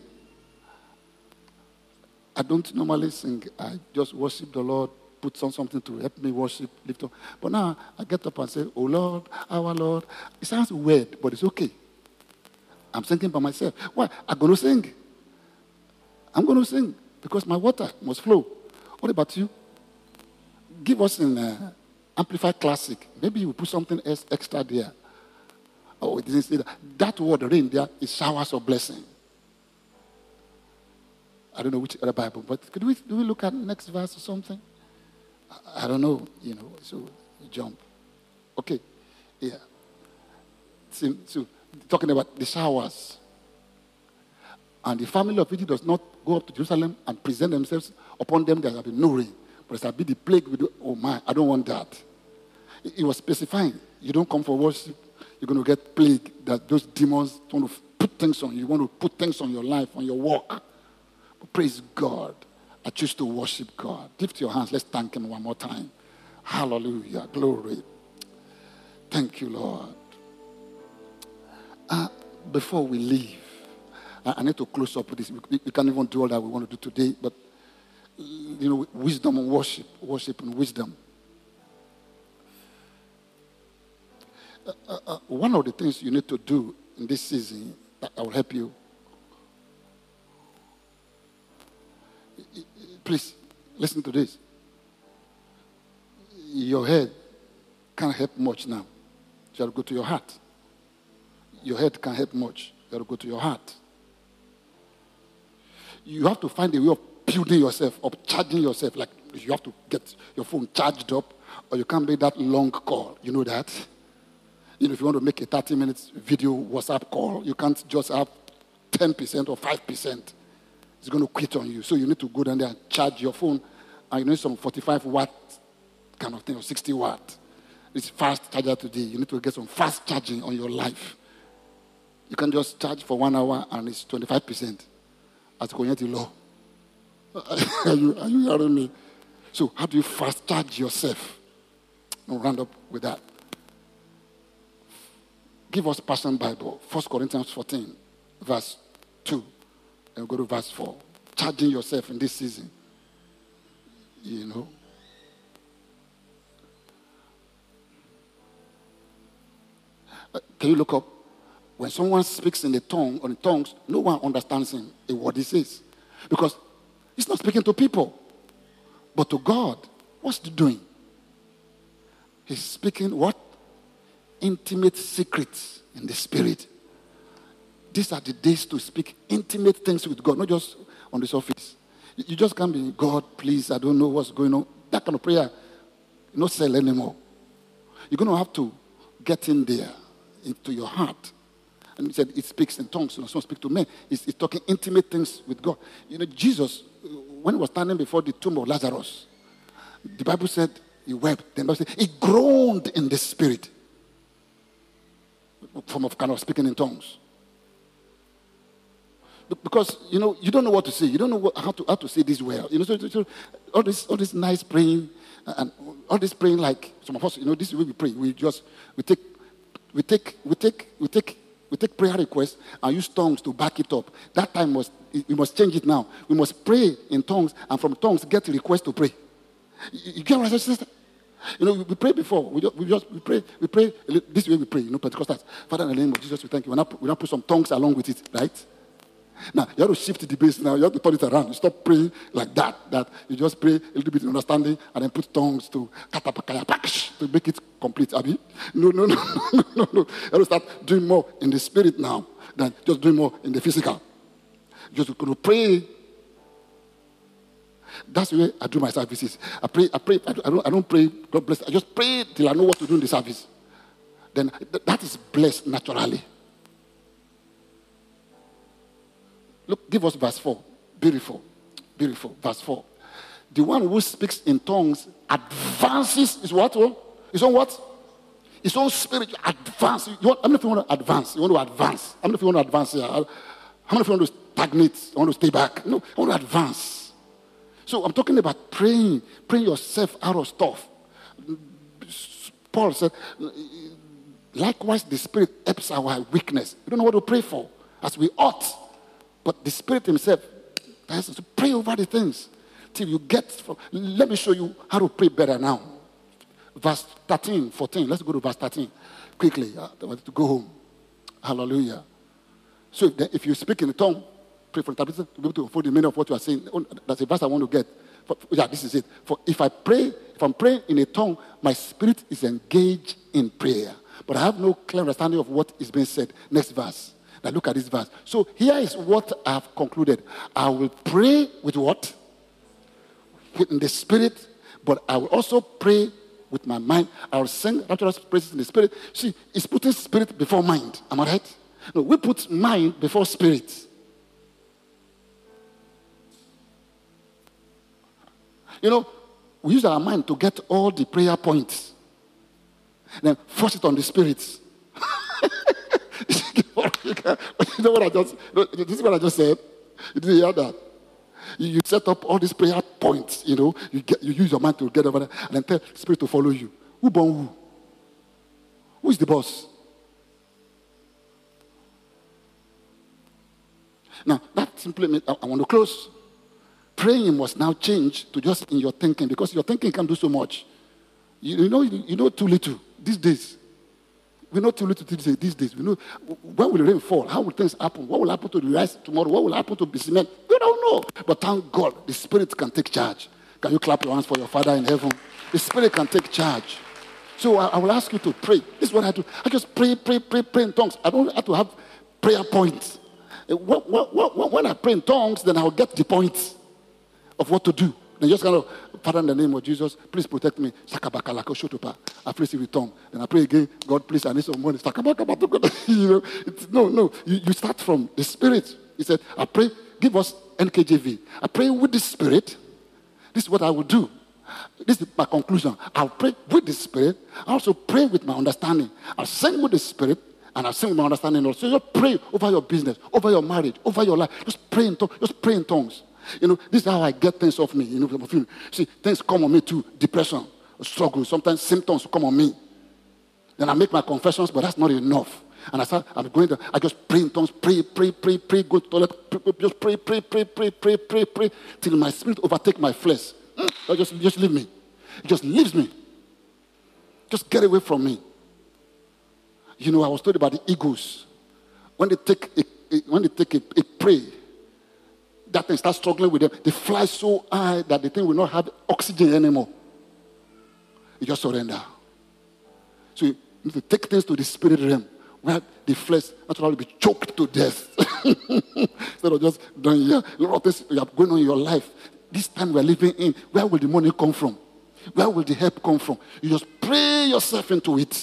I don't normally sing. I just worship the Lord, put on something to help me worship, lift up. But now I get up and say, oh Lord, our Lord. It sounds weird, but it's okay. I'm singing by myself. Why? I'm going to sing. I'm going to sing because my water must flow. What about you? Give us an uh, Amplified Classic. Maybe you put something else extra there. Oh, it didn't say that. That word rain there is showers of blessing. I don't know which other Bible, but could we, do we look at next verse or something? I, I don't know, you know, so jump. Okay, yeah. So, so talking about the showers. And the family of Egypt does not go up to Jerusalem and present themselves upon them. There shall be no rain. But it shall be the plague. With the, oh my, I don't want that. It, it was specifying. You don't come for worship. You're going to get plague. That those demons want to put things on you. You want to put things on your life, on your walk. But praise God. I choose to worship God. Lift your hands. Let's thank him one more time. Hallelujah. Glory. Thank you, Lord. Uh, before we leave, I, I need to close up with this. We, we can't even do all that we want to do today, but, you know, wisdom and worship, worship and wisdom. Uh, uh, uh, one of the things you need to do in this season that will help you, please listen to this. your head can't help much now. You have to go to your heart. Your head can't help much. You have to go to your heart. You have to find a way of building yourself up, charging yourself. Like you have to get your phone charged up, or you can't make that long call. You know that? You know, if you want to make a thirty minutes video WhatsApp call, you can't just have ten percent or five percent. It's going to quit on you. So you need to go down there and charge your phone. And you need some forty-five watt kind of thing, or sixty watt. It's fast charger today. You need to get some fast charging on your life. You can just charge for one hour and it's twenty-five percent. As Konyeti law. Are you, are you hearing me? So how do you fast charge yourself? I'll round up with that. Give us Passion Bible, First Corinthians fourteen, verse two. And go to verse four. Charging yourself in this season. You know. Uh, can you look up? When someone speaks in the tongue, or in tongues, no one understands him, what he says. Because he's not speaking to people, but to God. What's he doing? He's speaking what? Intimate secrets in the spirit. These are the days to speak intimate things with God, not just on the surface. You just can't be, God, please, I don't know what's going on. That kind of prayer, you not sell anymore. You're going to have to get in there, into your heart. And he said, it speaks in tongues. So it's not speak to men. It's, it's talking intimate things with God. You know, Jesus, when he was standing before the tomb of Lazarus, the Bible said he wept. Then the Bible said he groaned in the spirit. Form of kind of speaking in tongues. Because, you know, you don't know what to say. You don't know what, how to how to say this well. You know, so, so all this all this nice praying and all this praying like some of us, you know, this is the way we pray. We just we take we take we take we take we take prayer requests and use tongues to back it up. That time must we must change it now. We must pray in tongues and from tongues get a request to pray. You, you get what I said? You know, we, we pray before. We just, we just we pray, we pray this way we pray, you know, Pentecostals. Father, in the name of Jesus, we thank you. We now, we now put some tongues along with it, right? Now, you have to shift the base now. You have to turn it around. You stop praying like that. That you just pray a little bit in understanding and then put tongues to to make it complete. Abi? No, no, no, no, no, no. You have to start doing more in the spirit now than just doing more in the physical. Just going to pray. That's the way I do my services. I pray, I pray, I don't, I don't pray, God bless. I just pray till I know what to do in the service. Then th- that is blessed naturally. Look, give us verse four. Beautiful. Beautiful. Verse four. The one who speaks in tongues advances his what? His own what? His own spirit. Advance. You want, how many of you want to advance? You want to advance? How many of you want to advance here? How many of you want to stagnate? You want to stay back? No, I want to advance. So I'm talking about praying. Praying yourself out of stuff. Paul said, likewise the Spirit helps our weakness. You don't know what to pray for as we ought. But the Spirit himself has to pray over the things till you get from. Let me show you how to pray better now. Verse thirteen, fourteen. Let's go to verse thirteen quickly. I want to go home. Hallelujah. So if, the, if you speak in the tongue, pray for interpretation to be able to unfold the meaning of what you are saying. That's a verse I want to get. For, yeah, this is it. For if I pray, if I'm praying in a tongue, my spirit is engaged in prayer. But I have no clear understanding of what is being said. Next verse. Now look at this verse. So here is what I have concluded. I will pray with what? In the spirit, but I will also pray with my mind. I will sing rapturous praises in the spirit. See, it's putting spirit before mind. Am I right? No, we put mind before spirit. You know, we use our mind to get all the prayer points. Then force it on the spirits. You know what I just, this is what I just said. You didn't hear that? You, you set up all these prayer points, you know. You get, you use your mind to get over there and then tell the spirit to follow you. Who born who? Who is the boss? Now, that simply means, I, I want to close. Praying must now change to just in your thinking, because your thinking can do so much. You, you know, you, you know too little these days. We know too little these days. We know when will the rain fall? How will things happen? What will happen to the rice tomorrow? What will happen to the cement? We don't know. But thank God, the Spirit can take charge. Can you clap your hands for your Father in heaven? The Spirit can take charge. So I, I will ask you to pray. This is what I do. I just pray, pray, pray, pray in tongues. I don't have to have prayer points. When I pray in tongues, then I'll get the points of what to do. Then just kind of, Father, in the name of Jesus, please protect me. I pray with tongue. Then I pray again, God, please, I need some money. You know, it's, no, no. You, you start from the Spirit. He said, I pray, give us N K J V. I pray with the Spirit. This is what I will do. This is my conclusion. I'll pray with the Spirit. I also pray with my understanding. I'll sing with the Spirit, and I'll sing with my understanding also. So just pray over your business, over your marriage, over your life. Just pray in tongues. Just pray in tongues. You know, this is how I get things off me. You know, see, things come on me too. Depression, struggle. Sometimes symptoms come on me. Then I make my confessions, but that's not enough. And I start, I'm going to, I just pray in tongues, pray, pray, pray, pray, go to the toilet, pray, just pray, pray, pray, pray, pray, pray, pray, till my spirit overtake my flesh. Mm, just, just leave me. It just leaves me. Just get away from me. You know, I was told about the eagles. When they take a, a when they take a, a prey, that thing starts struggling with them. They fly so high that the thing will not have oxygen anymore. You just surrender. So you need to take things to the spirit realm, where the flesh naturally be choked to death. Instead of just doing here, a lot of things you are going on in your life. This time we are living in, where will the money come from? Where will the help come from? You just pray yourself into it.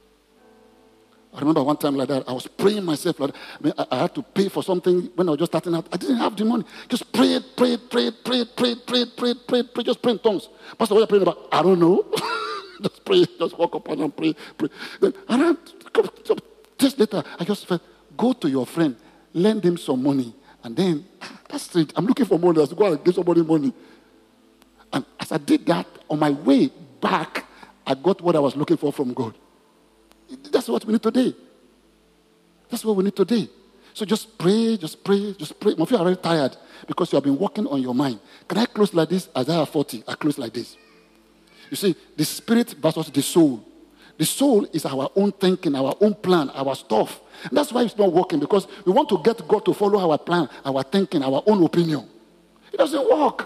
I remember one time like that, I was praying myself like that. I mean, I, I had to pay for something when I was just starting out. I didn't have the money. Just pray, pray, pray, pray, pray, pray, pray, pray, pray. Just pray in tongues. Pastor, what are you praying about? I don't know. Just pray. Just walk up and pray, pray. Then, and I, just later, I just felt, go to your friend, lend him some money. And then, that's strange. I'm looking for money. I said, go and give somebody money. And as I did that, on my way back, I got what I was looking for from God. That's what we need today. That's what we need today. So just pray, just pray, just pray. Some of you are already tired because you have been working on your mind. Can I close like this? Isaiah forty, I close like this. You see, the spirit versus the soul. The soul is our own thinking, our own plan, our stuff. And that's why it's not working, because we want to get God to follow our plan, our thinking, our own opinion. It doesn't work.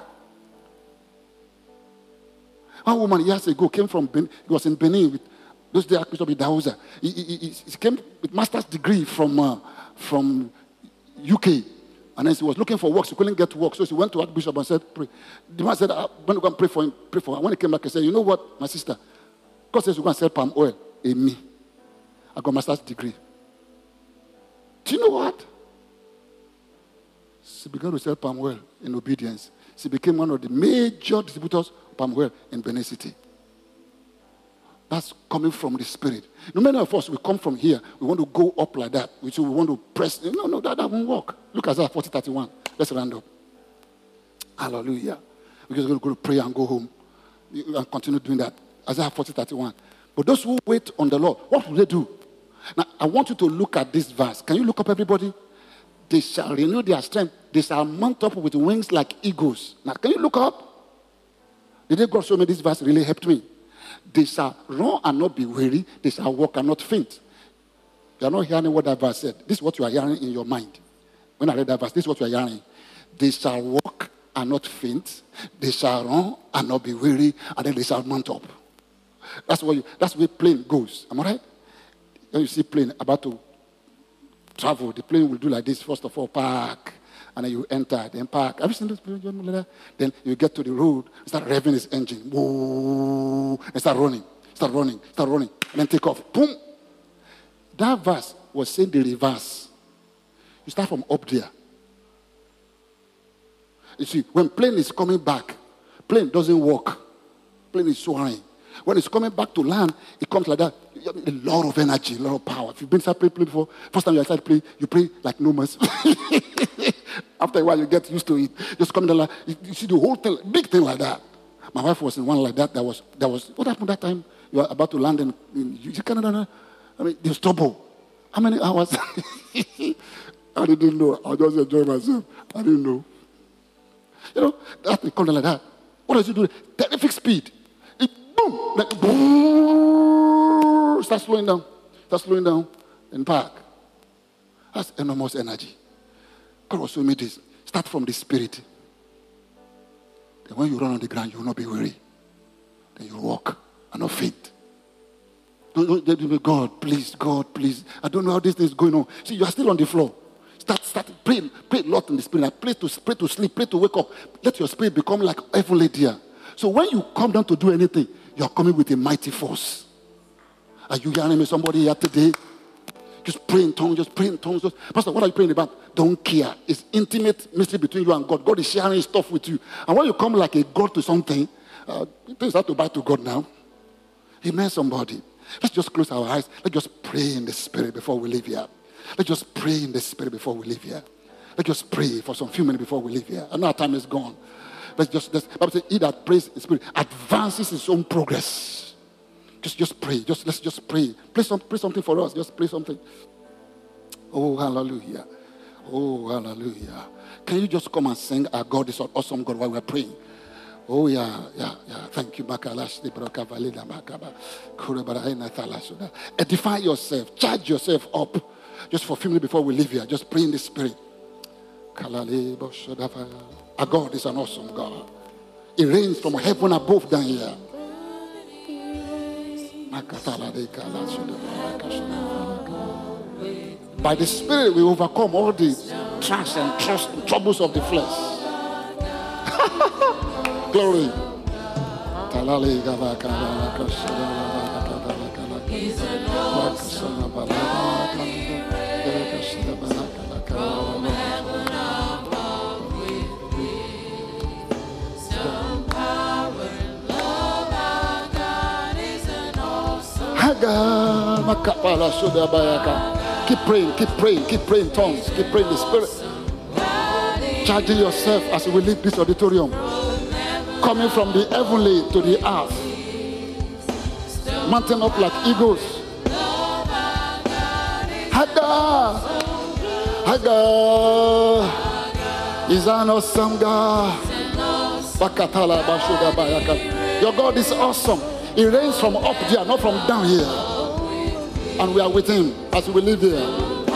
One woman years ago came from Benin. He was in Benin with those days, Archbishop Idahosa. He, he, he, he came with master's degree from uh, from U K, and then he was looking for work. He couldn't get work, so he went to Archbishop and said, "Pray." The man said, "I'm going to go and pray for him." Pray for him. When he came back, he said, "You know what, my sister? God says we're going to sell palm oil. In me, I got master's degree." Do you know what? She began to sell palm oil in obedience. She became one of the major distributors of palm oil in Benin City. That's coming from the spirit. No many of us, we come from here, we want to go up like that. We, we want to press. No, no, that, that won't work. Look at that, forty thirty-one. Let's round up. Hallelujah. We're just going to go to pray and go home. And continue doing that. Isaiah forty thirty-one. But those who wait on the Lord, what will they do? Now, I want you to look at this verse. Can you look up, everybody? They shall renew their strength. They shall mount up with wings like eagles. Now, can you look up? The day God showed me this verse really helped me. They shall run and not be weary. They shall walk and not faint. You are not hearing what that verse said. This is what you are hearing in your mind. When I read that verse, this is what you are hearing. They shall walk and not faint. They shall run and not be weary. And then they shall mount up. That's what you, that's where plane goes. Am I right? When you see plane about to travel, the plane will do like this. First of all, park. And then you enter, then park. Have you seen this plane? Then you get to the road, start revving his engine. Whoa, and start running, start running, start running. And then take off. Boom. That verse was saying the reverse. You start from up there. You see, when plane is coming back, plane doesn't walk. Plane is soaring. When it's coming back to land, it comes like that. A lot of energy, a lot of power. If you've been to play before, first time you start playing, you play like no mercy. After a while, you get used to it. Just coming down like, you, you see the whole thing, big thing like that. My wife was in one like that. That was, that was what happened that time? You were about to land in, in Canada. I mean, there's trouble. How many hours? I didn't know. I was just enjoying myself. I didn't know. You know, that thing comes like that. What does it do? Terrific speed. It boom, like boom, start slowing down, start slowing down, and park. That's enormous energy. God was showing me this. Start from the spirit. Then when you run on the ground, you will not be weary. Then you walk and not faint. Don't, don't, God, please, God, please. I don't know how this thing is going on. See, you are still on the floor. Start, start, pray, pray a lot in the spirit. Pray to, pray to sleep, pray to wake up. Let your spirit become like heavenly deer. So when you come down to do anything, you are coming with a mighty force. Are you hearing me? Somebody here today? Just pray in tongues, just pray in tongues. Just, Pastor, what are you praying about? Don't care. It's intimate mystery between you and God. God is sharing stuff with you. And when you come like a God to something, uh, things have to buy to God now. Amen, somebody. Let's just close our eyes. Let's just pray in the spirit before we leave here. Let's just pray in the spirit before we leave here. Let's just pray for some few minutes before we leave here. I know our time is gone. Let's just, let's, Bible says, he that prays in spirit advances his own progress. Just, just pray. Just let's just pray. Pray, some, pray something for us. Just pray something. Oh, hallelujah. Oh, hallelujah. Can you just come and sing, our God is an awesome God while we're praying? Oh, yeah, yeah, yeah. Thank you. Edify yourself. Charge yourself up. Just for a few minutes before we leave here. Just pray in the spirit. Our God is an awesome God. He reigns from heaven above down here. By the Spirit, we overcome all the trash and trust and troubles of the flesh. Glory. Keep praying, keep praying, keep praying tongues, keep praying the Spirit. Charging yourself as we leave this auditorium. Coming from the heavenly to the earth. Mounting up like eagles. Hagar, Hagar is an awesome God. Your God is awesome. He reigns from up there, not from down here. And we are with him as we live here.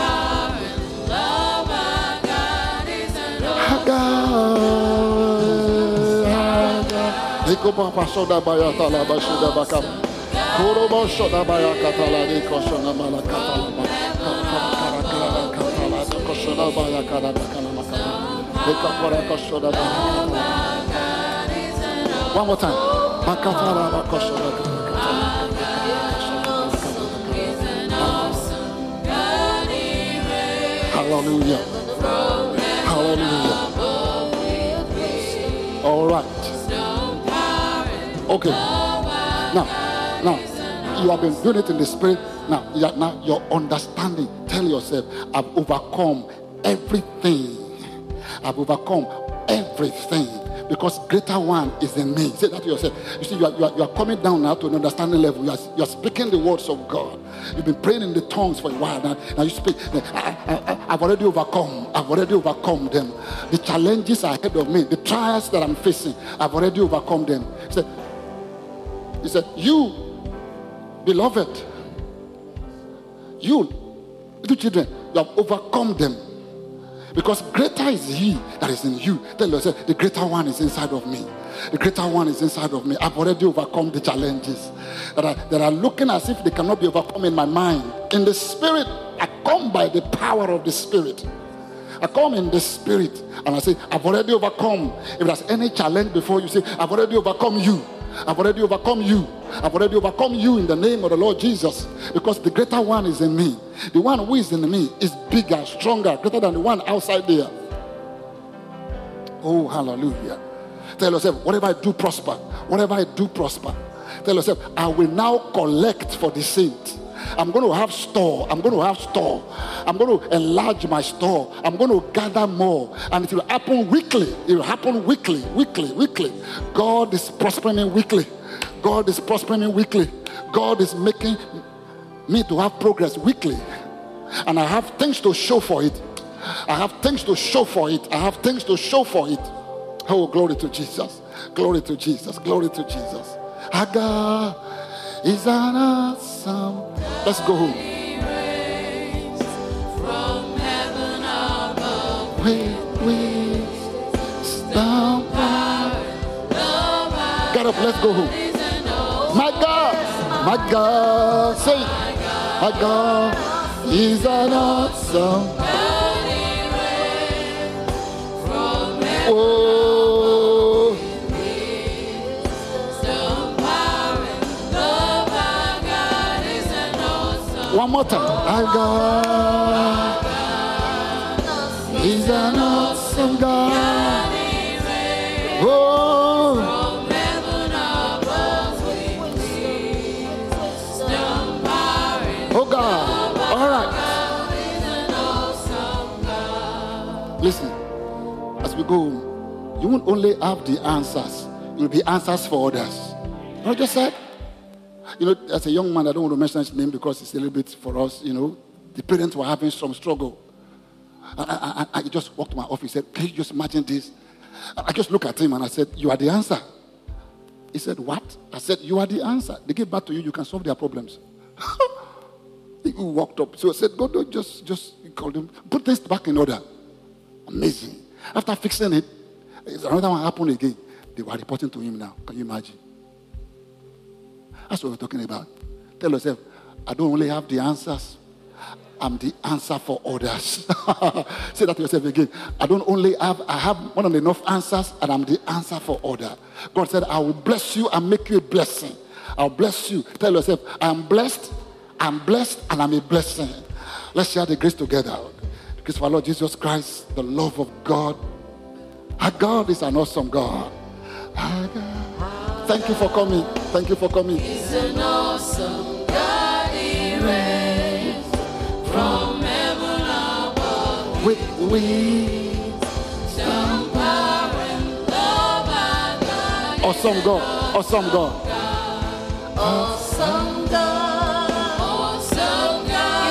One more time. Hallelujah. Hallelujah. All right. Okay. Now, now, you have been doing it in the spirit. Now, now your understanding. Tell yourself, I've overcome everything. I've overcome everything. Because greater one is in me. Say that to yourself. You see, you are, you are, you are coming down now to an understanding level. You are, you are speaking the words of God. You've been praying in the tongues for a while now. Now you speak. I, I, I've already overcome. I've already overcome them. The challenges ahead of me, the trials that I'm facing, I've already overcome them. He said, he said you, beloved, you, little children, you have overcome them. Because greater is he that is in you. Tell yourself, the greater one is inside of me. The greater one is inside of me. I've already overcome the challenges that are, that are looking as if they cannot be overcome in my mind. In the spirit, I come by the power of the spirit. I come in the spirit and I say, I've already overcome. If there's any challenge before you, say, I've already overcome you. I've already overcome you. I've already overcome you in the name of the Lord Jesus. Because the greater one is in me. The one who is in me is bigger, stronger, greater than the one outside there. Oh, hallelujah. Tell yourself, whatever I do prosper. Whatever I do prosper. Tell yourself, I will now collect for the saint. I'm going to have store. I'm going to have store. I'm going to enlarge my store. I'm going to gather more. And it will happen weekly. It will happen weekly, weekly, weekly. God is prospering me weekly. God is prospering me weekly. God is making me to have progress weekly. And I have things to show for it. I have things to show for it. I have things to show for it. Oh, glory to Jesus. Glory to Jesus. Glory to Jesus. Hagar is an awesome. Let's go home. We, we stand by up. Let's go home. My God, my God, say it. My God is an awesome. Oh, one more time. My God is an awesome God. Oh, oh God. All right. Listen, as we go home, you won't only have the answers, you'll be answers for others. You know what I just said? You know, as a young man, I don't want to mention his name because it's a little bit for us, you know, the parents were having some struggle. And I, I, I just walked to my office and said, can you just imagine this? I just looked at him and I said, you are the answer. He said, what? I said, you are the answer. They give back to you, you can solve their problems. He walked up. So I said, God, don't just, just call them, put things back in order. Amazing. After fixing it, another one happened again. They were reporting to him now. Can you imagine? That's what we're talking about. Tell yourself, I don't only have the answers, I'm the answer for others. Say that to yourself again. I don't only have, I have more than enough answers, and I'm the answer for others. God said, I will bless you and make you a blessing. I'll bless you. Tell yourself, I am blessed, I'm blessed, and I'm a blessing. Let's share the grace together. The grace of our Lord Jesus Christ, the love of God. Our God is an awesome God. Our God. Thank you for coming. Thank you for coming. He's an awesome God. He reigns from heaven above. With wings, Some power and love and light. awesome God. Awesome God. Awesome God. Awesome God.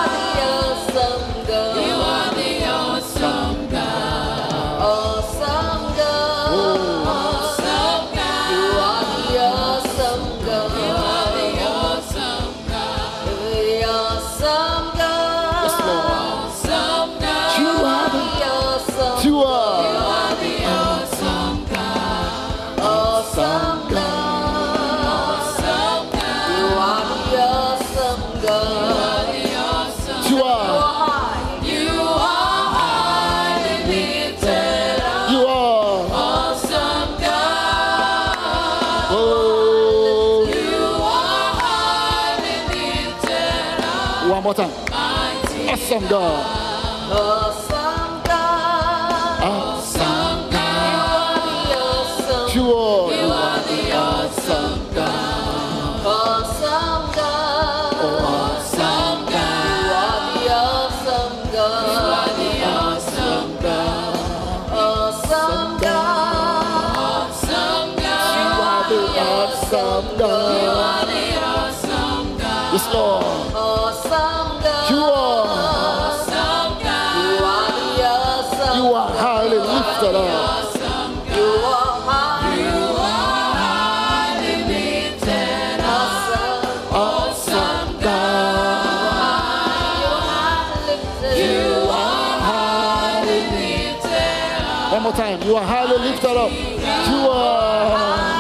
You are the awesome God. Awesome God. Awesome God. You are the awesome God. You are the awesome God. The awesome God. Yes, Lord. Awesome God. You are the, The awesome. you are You are the awesome God. Awesome God. Awesome God. You are the awesome God. The awesome. You are. You are highly lifted up. You are. Awesome God. Oh, You are highly lifted up. one more time. Mighty Awesome God. awesome God. Awesome God. You are the awesome. You You are. are the awesome God. Awesome God. Awesome God. You are the awesome God. You are the awesome God. Awesome God. Awesome God. You are the awesome You God. are the awesome God. Yes, Lord. Awesome God. You are. Awesome God. You are the awesome. You are highly lifted up. Awesome God. You are high. You are highly lifted up. Awesome God. You are highly lifted up. One more time. You are highly lifted up. You are.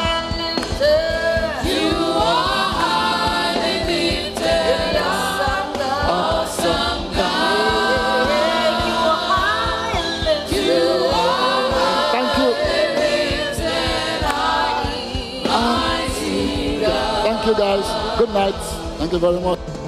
You are highly lifted up. Awesome God. You are highly lifted up. Thank you. Lifted up. Mighty God. Thank you, guys. Good night. Thank you very much.